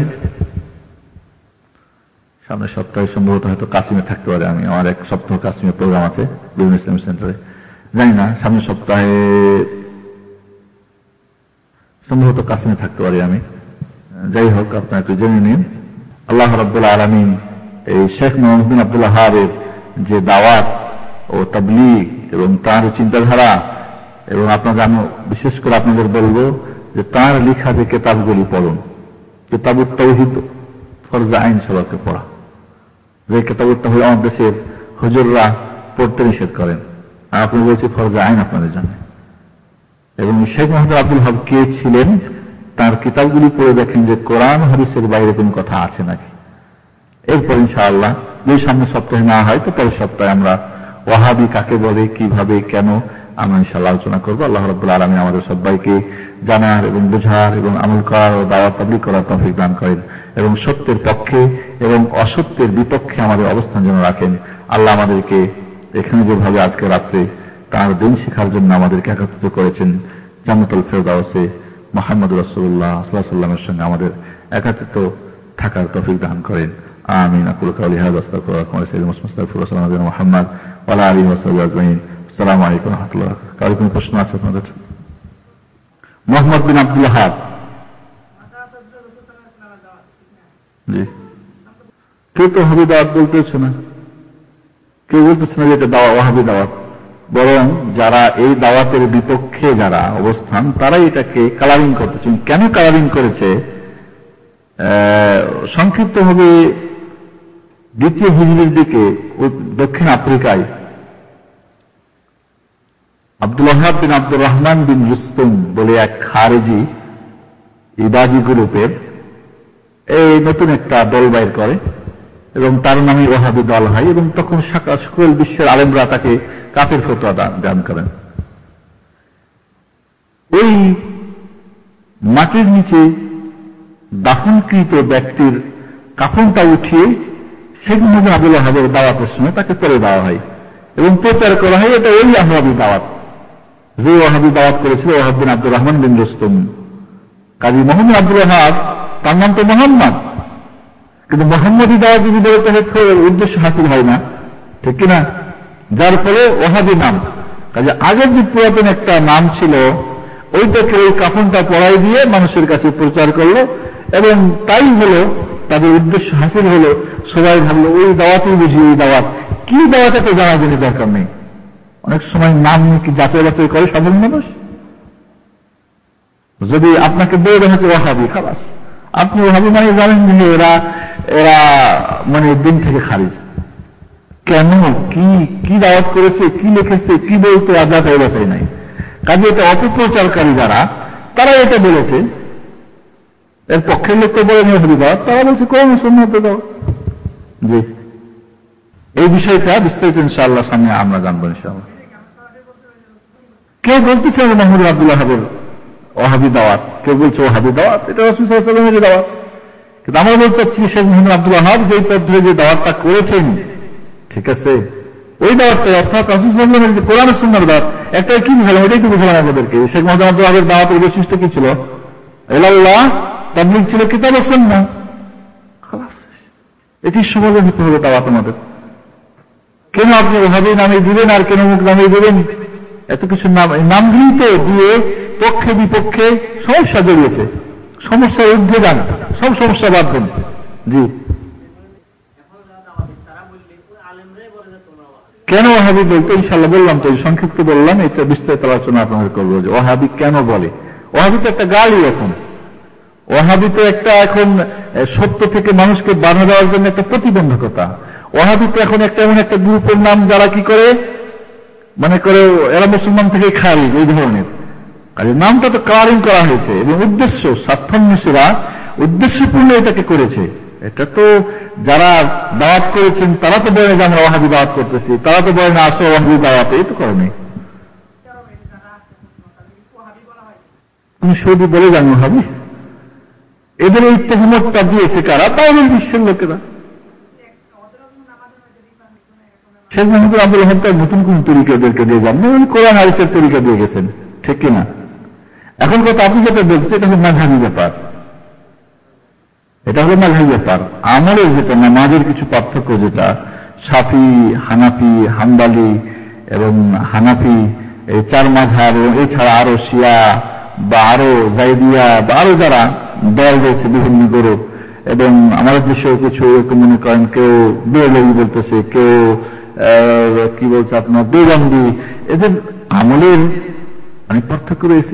সামনের সপ্তাহে সম্ভবত হয়তো কাসিমে থাকতে পারে। আমি আমার এক সপ্তাহ কাসিমে প্রোগ্রাম আছে বিভিন্ন ইসলামিক সেন্টারে, জানি না সামনের সপ্তাহে সম্ভবত কাসিমে থাকতে পারি আমি। যাই হোক, আপনারা একটু জেনে নিন। আল্লাহ রাব্বুল আলামিন এই শেখ মুহিউদ্দিন আব্দুল ওয়াহাবের যে দাওয়াত ও তাবলীগ এবং তার চিন্তাধারা, এবং আপনাদের আমি বিশেষ করে আপনাদের বলবো যে তার লেখা যে কিতাবগুলি পড়ুন। কিতাবুত তাওহীদ ফরজ আইন সবাইকে পড়া, যে কিতাবুত তাওহীদ আমাদের দেশের হুজুররা পড়তে নিষেধ করেন, আর আপনি বলছি ফরজ আইন আপনাদের জন্য। এবং শেখ মুহিউদ্দিন আব্দুল ওয়াহাব কে ছিলেন, তার কিতাবগুলি পড়ে দেখেন যে কোরআন হাদিসের বাইরে কোন কথা আছে নাকি। এরপর ইনশাআল্লাহ যদি সামনের সপ্তাহে না হয় তো পরের সপ্তাহে আমরা ওয়াহাবি কাকে বলে, কিভাবে, কেন আমরা ইনশাআল্লাহ আলোচনা করবো। আল্লাহ রাব্বুল আলামিন আমাদের সবাইকে জানার এবং বোঝার এবং আমল করার ও দাওয়াত তাবলীগ করার তৌফিক দান করেন, এবং সত্যের পক্ষে এবং অসত্যের বিপক্ষে আমাদের অবস্থান যেন রাখেন। আল্লাহ আমাদেরকে এখানে যেভাবে আজকে রাত্রে তার দিন শেখার জন্য আমাদেরকে একত্রিত করেছেন জান্নাতুল ফেরদাউসে মুহাম্মদ রাসূলুল্লাহ সাল্লাল্লাহু আলাইহি ওয়াসাল্লামের সঙ্গে আমাদের একত্রিত থাকার তৌফিক দান করেন। আমিন। আকুলু কাওলি হাযা আস্তাগফিরুল্লাহ ওয়া আতুবু ইলাইহি মুস্তাগফিরুল্লাহ সাল্লাল্লাহু আলাইহি মুহাম্মদ ওয়া আলা আলিহি ওয়া সাহবিহি আজমাইন। আসসালামু আলাইকুম ওয়া রাহমাতুল্লাহি ওয়া বারাকাতুহু। কারো কোনো প্রশ্ন আছে আপনাদের? মুহাম্মদ বিন আব্দুল ওয়াহাব, জি। কেউ তো ওয়াহাবি দাওয়াত বলতেছে না, কেউ বলতেছে না যে এটা দাওয়া ওয়াহাবি দাওয়াত, বরং যারা এই দাওয়াতের বিপক্ষে যারা অবস্থান তারাই এটাকে কালারিং করতেছে। কেন কালারিং করেছে? সংক্ষিপ্ত ভাবে দ্বিতীয় হিজরির দিকে দক্ষিণ আফ্রিকায় আব্দুল ওয়াহাব বিন আব্দুর রহমান বিন রুস্তম বলে এক খারেজি ইবাজি গ্রুপের এই নতুন একটা দল বাইর করে, এবং তার নামে ওয়াহাবি দল হয়, এবং তখন সকল বিশ্বের আলেমরা তাকে কাফের ফতোয়া দান করেন। ওই মাটির নিচে দাফনকৃত ব্যক্তির কাফনটা উঠিয়ে শেখ মুহিউদ্দিন আব্দুল ওয়াহাবের দাওয়াতের সময় তাকে পরে দেওয়া হয় এবং প্রচার করা হয় এটা ওই ওয়াহাবি দাওয়াত, যে ওয়াহাবি দাওয়াত করেছিল ওয়াহাব বিন আব্দুর রহমান বিন রুস্তম। কাজী মুহাম্মদ আব্দুল ওয়াহাব তার নাম তো মোহাম্মদ, কিন্তু মোহাম্মদী দাওয়াত যদি বলতে হয় তো উদ্দেশ্য হাসিল হয় না, ঠিক কিনা? যার ফলে ওয়াহাবি নাম। কাজে আগের যে পুরাতন একটা নাম ছিল ওইটাকে ওই কাফনটা পড়াই দিয়ে মানুষের কাছে প্রচার করলো, এবং তাই হলো তাদের উদ্দেশ্য হাসিল হলো। সবাই ভাবলো ওই দাওয়াতই বুঝি, ওই দাওয়াত কি দাওয়াত এত জানাজানি দরকার নেই। অনেক সময় নাম কি যাচাই বাছাই করে সাধারণ মানুষ? যদি আপনাকে বলে হচ্ছে ওয়াহাবি, খালাস আপনি ওয়াহাবি মানে জানেন যে এরা এরা মানে দিন থেকে খারিজ। কেন, কি কি দাওয়াত করেছে, কি লিখেছে, কি বলতে যাচাই বাছাই নাই। কাজে এটা অপপ্রচারকারী যারা, তারা এটা বলেছে। এর পক্ষের লোক তো বলেনি ওয়াহাবি দাওয়াত, তারা বলছে কোরআন সুন্নাত দাওয়াত। জি, এই বিষয়টা বিস্তারিত ইনশাআল্লাহ সামনে আমরা জানবো ইনশাআল্লাহ। কেউ বলতেছে মুহাম্মদ আব্দুল ওয়াহাবের ওয়াহাবি দাওয়াত, কেউ বলছে ওয়াহাবি দাওয়াত, এটা রাসূল সাল্লাল্লাহু আলাইহি ওয়াসাল্লামের দাওয়াত। কিন্তু আমরা বলতে চাচ্ছি শেখ মুহাম্মদ আব্দুল ওয়াহাব যে পদ্ধতি যে দাওয়াতটা করেছেন, ঠিক আছে, ওই দাওয়াতটা অর্থাৎ রাসূল সাল্লাল্লাহু আলাইহি ওয়াসাল্লামের যে কোরআন সুন্নাহর দাওয়াত, একটা কি বুঝলাম ওইটাই তো বুঝলাম আমাদেরকে। শেখ মুহাম্মদ আব্দুল ওয়াহাবের দাওয়াতের বৈশিষ্ট্য কি ছিল? ইলাল্লাহ, তাবলীগ ছিল কিতাব ও সুন্নাহ, খালাস। এটি সমাজে হতে হবে দাওয়াত আমাদের। কেন আপনি ওয়াহাবি নামে দিবেন আর কেন মুখ নামে দিবেন? এত কিছু নাম, নামগুলি তো দিয়ে পক্ষে বিপক্ষে সমস্যা জড়িয়েছে, সমস্যার ঊর্ধ্বে যান, সব সমস্যা বাদ দেন। জি, কেন ওয়াহাবি বলতো ইনশাআল্লাহ বললাম তো, সংক্ষিপ্ত বললাম, এটা বিস্তারিত আলোচনা আপনাদের করবো যে ওয়াহাবি কেন বলে। ওয়াহাবি তো একটা গালি, এখন ওয়াহাবি তো একটা এখন সত্য থেকে মানুষকে বাধা দেওয়ার জন্য একটা প্রতিবন্ধকতা। ওয়াহাবি তো এখন একটা এমন একটা গ্রুপের নাম যারা কি করে মানে করে এরা মুসলমান থেকে খারিজ, এই ধরনের কাজে নামটা তো কালারিং করা হয়েছে এবং উদ্দেশ্য স্বার্থান্বেষীরা উদ্দেশ্যপূর্ণ এটাকে করেছে। এটা তো যারা দাওয়াত করেছেন তারা তো বলে যে আমরা ওয়াহাবি দাওয়াত করতেছি, তারা তো বলে না আসো ওয়াহাবি দাওয়াত, এই তো করেনি। তুমি সৌদি বলে যান ওয়াহাবি, এদের এই তহমতটা দিয়েছে কারা? বাইরের বিশ্বের লোকেরা। শেখ মাহমুদুল আব্দুল ওয়াহাব তার নতুন কোন তরিকা ওদেরকে দিয়ে যান, উনি কোরআন হাদিসের তরিকা দিয়ে গেছেন, ঠিক কিনা? এখন কথা আপনি যেটা বলছেন এটা হলো মাযহাবী ব্যাপার, এটা হলো মাযহাবী ব্যাপার। আমলের যেটা নামাজের কিছু পার্থক্য, যেটা শাফি, হানাফি, হাম্বলি এবং হানাফি এই চার মাযহাব, এছাড়া আরো শিয়া বা আরো জাইদিয়া বা আরো যারা দল রয়েছে বিভিন্ন গ্রুপ, এবং আমাদের দেশেও কিছু মনে করেন কেউ বেরলভী বলতেছে, কেউ কি বলছে আপনার বেবন্দি, এদের আমলের অনেক পার্থক্য রয়েছে।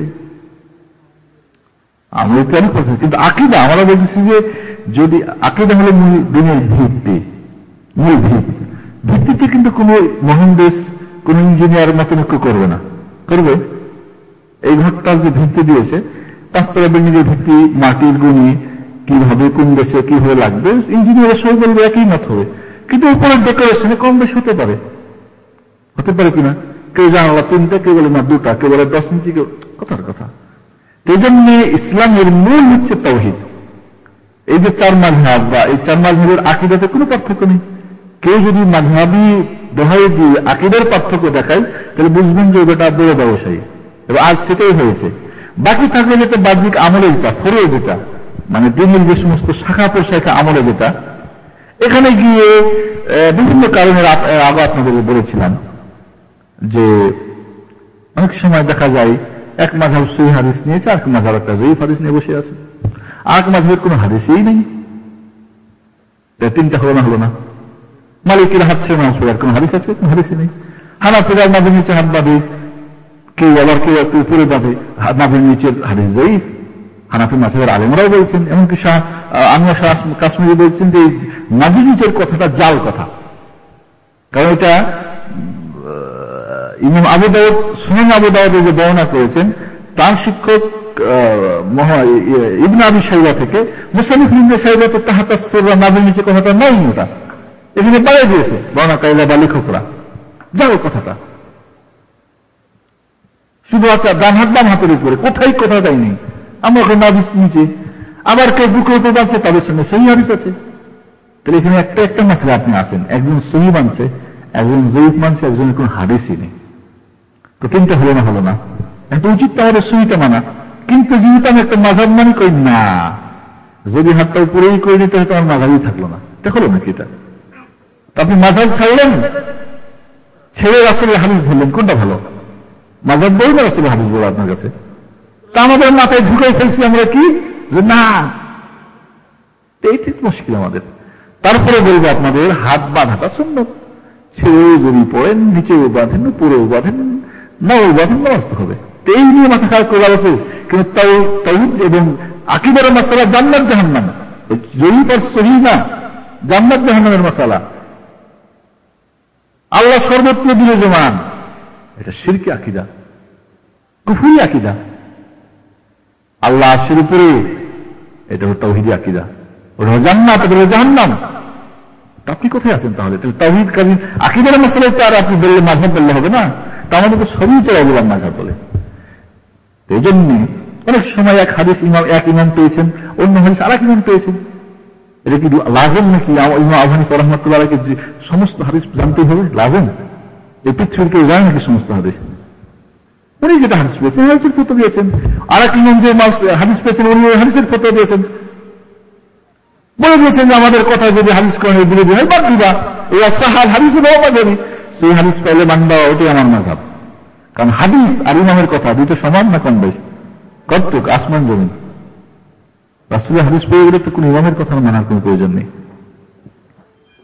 আমলের তো অনেক পার্থক্য, কিন্তু আকীদা আমরা বলতেছি যে যদি আকীদা হলো দিনের ভিত্তি, মূল ভিত, ভিত্তিতে কিন্তু কোন মহানদেশ কোন ইঞ্জিনিয়ার মতনৈক্য করবে না, করবে? এই ঘরটার যে ভিত্তি দিয়েছে, পাঁচতলা বিল্ডিং এর ভিত্তি মাটির গুণী কিভাবে কোন দেশে কিভাবে লাগবে, ইঞ্জিনিয়ারের সই বলবে একই মত হবে, কিন্তু উপরে ডেকোরেশনে কম বেশি হতে পারে, হতে পারে কিনা? কেউ জানালা তিনটা, কেউ বলে না দুটা, কেউ বলে দশ ইঞ্চি, কেউ কথার কথা। এই জন্য ইসলামের মূল হচ্ছে তাওহীদ। এই যে চার মাযহাব বা এই চার মাযহাবের আকীদাতে কোনো পার্থক্য নেই। কেউ যদি মাযহাবী দোহাই দিয়ে আকীদার পার্থক্য দেখায় তাহলে বুঝবেন যে ওটা বড় ব্যবসায়ী, এবং আজ সেটাই হয়েছে। বাকি থাকলে যেটা বাহ্যিক আমলে, যেটা ফরে, যেটা মানে দিনের যে সমস্ত শাখা প্রশাখা আমলে, যেটা এখানে গিয়ে বিভিন্ন কারণের আগে আপনাদের বলেছিলাম যে অনেক সময় দেখা যায় এক মাযহাব সহিহ হাদিস নিয়েছে, আর এক মাযহাব একটা যঈফ হাদিস নিয়ে বসে আছে, আর এক মাযহাবের কোনো হাদিসই নেই। তিনটা হলো না হলো না। মালিকের হাত ছেড়ে নামাজ পড়ে, আর কোন হাদিস আছে? কোন হাদিসই নেই। হানাফিরা নাভির নিচে হাত বাঁধে, কেউ আবার কেউ একটু উপরে বাঁধে, নাভির নিচের হাদিস যঈফ। হানাফি মাযহাবের আলেমরাও বলছেন, এমনকি শাহ আনোয়ার শাহ কাশ্মীরি বলছেন যে নাভির নিচের কথাটা জাল কথা, কারণ এটা ইমাম আবু দাউদ সুনান আবু দাউদে যে বর্ণনা করেছেন তার শিক্ষক ইবনে আবি শাইবা থেকে, মুসান্নিফ ইবনে শাইবা তো তাহাতা সুররা নাভির নিচে কথাটা নাই, ওটা এখানে বাড়িয়ে দিয়েছে বর্ণনাকারীরা বা লেখকরা, জাল কথাটা। শুধু আচ্ছা ডান হাত বাম হাতের উপরে, কোথায় কথাটাই নেই। আমরা ওখানে নাভির নিচে, আবার কেউ বুকের উপর বাঁধছে, তাদের সঙ্গে সহিহ হাদিস আছে। তাহলে এখানে একটা একটা মাসলা আপনি আছেন, একজন সহিহ মানছে, একজন যঈফ মানছে, একজনের কোন হাদিসই নেই। তো তিনটা হলো না হলো না। একটা উচিত তো আমাদের সহিটা মানা, কিন্তু যেহেতু আমি একটা মাযহাব মানি, কই না, যদি হাতটা উপরেই করে নিতে হয় তো আমার মাযহাবই থাকলো না, এটা হলো নাকি? এটা আপনি মাযহাব ছাড়লেন, ছেড়ে রাসূলের হাদিস ধরলেন, কোনটা ভালো? মাযহাব বই না রাসূলের হাদিস বলো আপনার কাছে? তা আমাদের মাথায় ঢুকাই ফেলছি আমরা কি, যে না, এইটাই মুশকিল আমাদের। তারপরে বলবো আপনাদের হাত বাঁধাটা সুন্নাত, ছেড়েও যদি পড়েন, নিচেও বাঁধেন, উপরেও বাঁধেন, নাও বাঁধেন, নামাজ তো হবে। এই নিয়ে মাথা খারাপ করে আছে। কিন্তু তাওহীদ এবং আকীদার মাসালা জান্নাত জাহান্নাম, যঈফ আর সহিহ না, জান্নাত জাহান্নামের মাসালা। আল্লাহ সর্বত্র বিরাজমান, এটা শিরকি আকীদা, কুফরি আকীদা। আল্লাহ আরশের উপরে, এটা হলো তাওহীদি আকীদা। ওটা হলো জান্নাত, এটা হলো জাহান্নাম। আপনি কোথায় আছেন তাহলে? তাওহীদ কাজী আকীদার মাসালায় তো আর আপনি বললে মাযহাব বললে হবে না, তা আমাদেরকে সবই চাই বললাম মাযহাব বলে। এই জন্য অনেক সময় এক হাদিস ইমাম এক ইমাম পেয়েছেন, অন্য হাদিস আর এক ইমাম পেয়েছেন। এটা কি লাজেম নাকি ইমাম আবু হানিফা রাহমাতুল্লাহ আলাইহি সমস্ত হাদিস জানতেই হবে? লাজেম? এই পৃথিবীর কেউ জানে নাকি সমস্ত হাদিস? উনি যেটা হাদিস পেয়েছেন হাদিসের ফতোয়া দিয়েছেন, আর এক ইমাম যে হাদিস পেয়েছেন উনি হাদিসের ফতোয়া দিয়েছেন, বলে দিয়েছেন যে আমাদের কথা যদি হাদিস কোরআনের বিরোধী হয় বাদ দিবা, এই সাহাব হাদিসে বাবা মাঝাবি, সেই হাদিস পাইলে মানবা, ওটাই আমার মাযহাব। কারণ হাদিস আর ইমামের কথা দুটো সমান না কম বেশি? কতটুক? আসমান জমিন। রাসূলের হাদিস পেয়ে গেলে তো কোন ইমামের কথা মানার কোন প্রয়োজন নেই।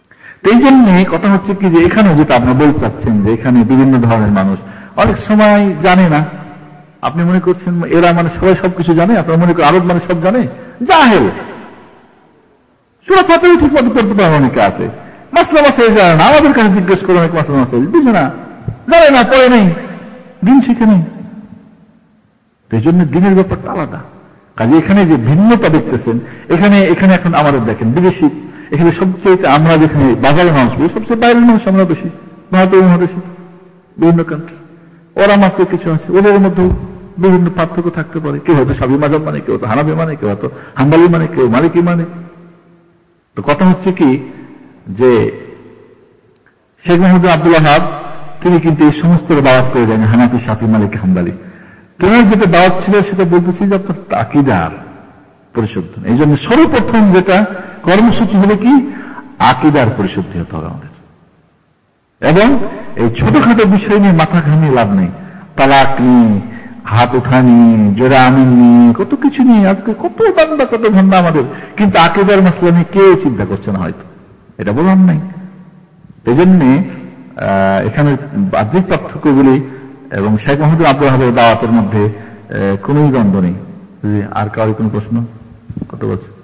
এই জন্য কথা হচ্ছে কি যে এখানে যেটা আপনি বলতে চাচ্ছেন যে এখানে বিভিন্ন ধরনের মানুষ অনেক সময় জানে না। আপনি মনে করছেন এরা মানে সবাই সবকিছু জানে, আপনার মনে করেন আরব মানে সব জানে, জাহেল। সূরা ফাতিহা ঠিক মতো পড়তে পারে অনেকে আছে, মাসলা মাসাইল জানে না। আমাদের কাছে জিজ্ঞেস করে অনেক মাসলা মাসাইল বুঝে না, জানে না, পড়ে নেই, দিন শিখে নেই। এই জন্য দিনের ব্যাপারটা আলাদা। কাজে এখানে যে ভিন্নতা দেখতেছেন, এখানে এখানে এখন আমাদের দেখেন বিদেশি, এখানে সবচেয়ে আমরা যেখানে বাজারে মানুষ বলি সবচেয়ে বাইরের মানুষ আমরা বেশি, ভারতীয় মহাদেশে বিভিন্ন কান্ট্রি। ওরা মাত্র কিছু আছে, ওদের মধ্যে বিভিন্ন পার্থক্য থাকতে পারে। কেউ হয়তো শাফি মাযহাব মানে, কেউ হয়তো হানাফি মানে, কেউ হয়তো হাম্বলি মানে, কেউ মালিকি মানে। তো কথা হচ্ছে কি যে শেখ মোহাম্মদ আব্দুল ওয়াহাব তিনি কিন্তু এই সমস্ত দাওয়াত করে যান, হানাফি, শাফি, মালিকি, হাম্বলি। তোমার যেটা দাওয়াত ছিল সেটা বলতেছি যে আপনার আকীদার পরিশুদ্ধ। এই জন্য সর্বপ্রথম যেটা কর্মসূচি হলো কি, আকীদার পরিশুদ্ধি হতে হবে আমাদের। এবং এই ছোটখাটো বিষয় নিয়ে মাথা ঘামিয়ে লাভ নেই। তালাক নিয়ে, হাত উঠানি, জোড়া আমিন নিয়ে, কত কিছু নিয়ে আজকে কত বান্দা, কত ভান্ডা আমাদের, কিন্তু আকীদার মাসলা নিয়ে কেউ চিন্তা করছে না, হয়তো এটা বলার নাই। এই জন্যে এখানে বাহ্যিক পার্থক্যগুলি এবং শেখ মোহাম্মদ আব্দুল ওয়াহাবের দাওয়াতের মধ্যে কোন দ্বন্দ্ব নেই। আর কারো কোনো প্রশ্ন? কত বলছে?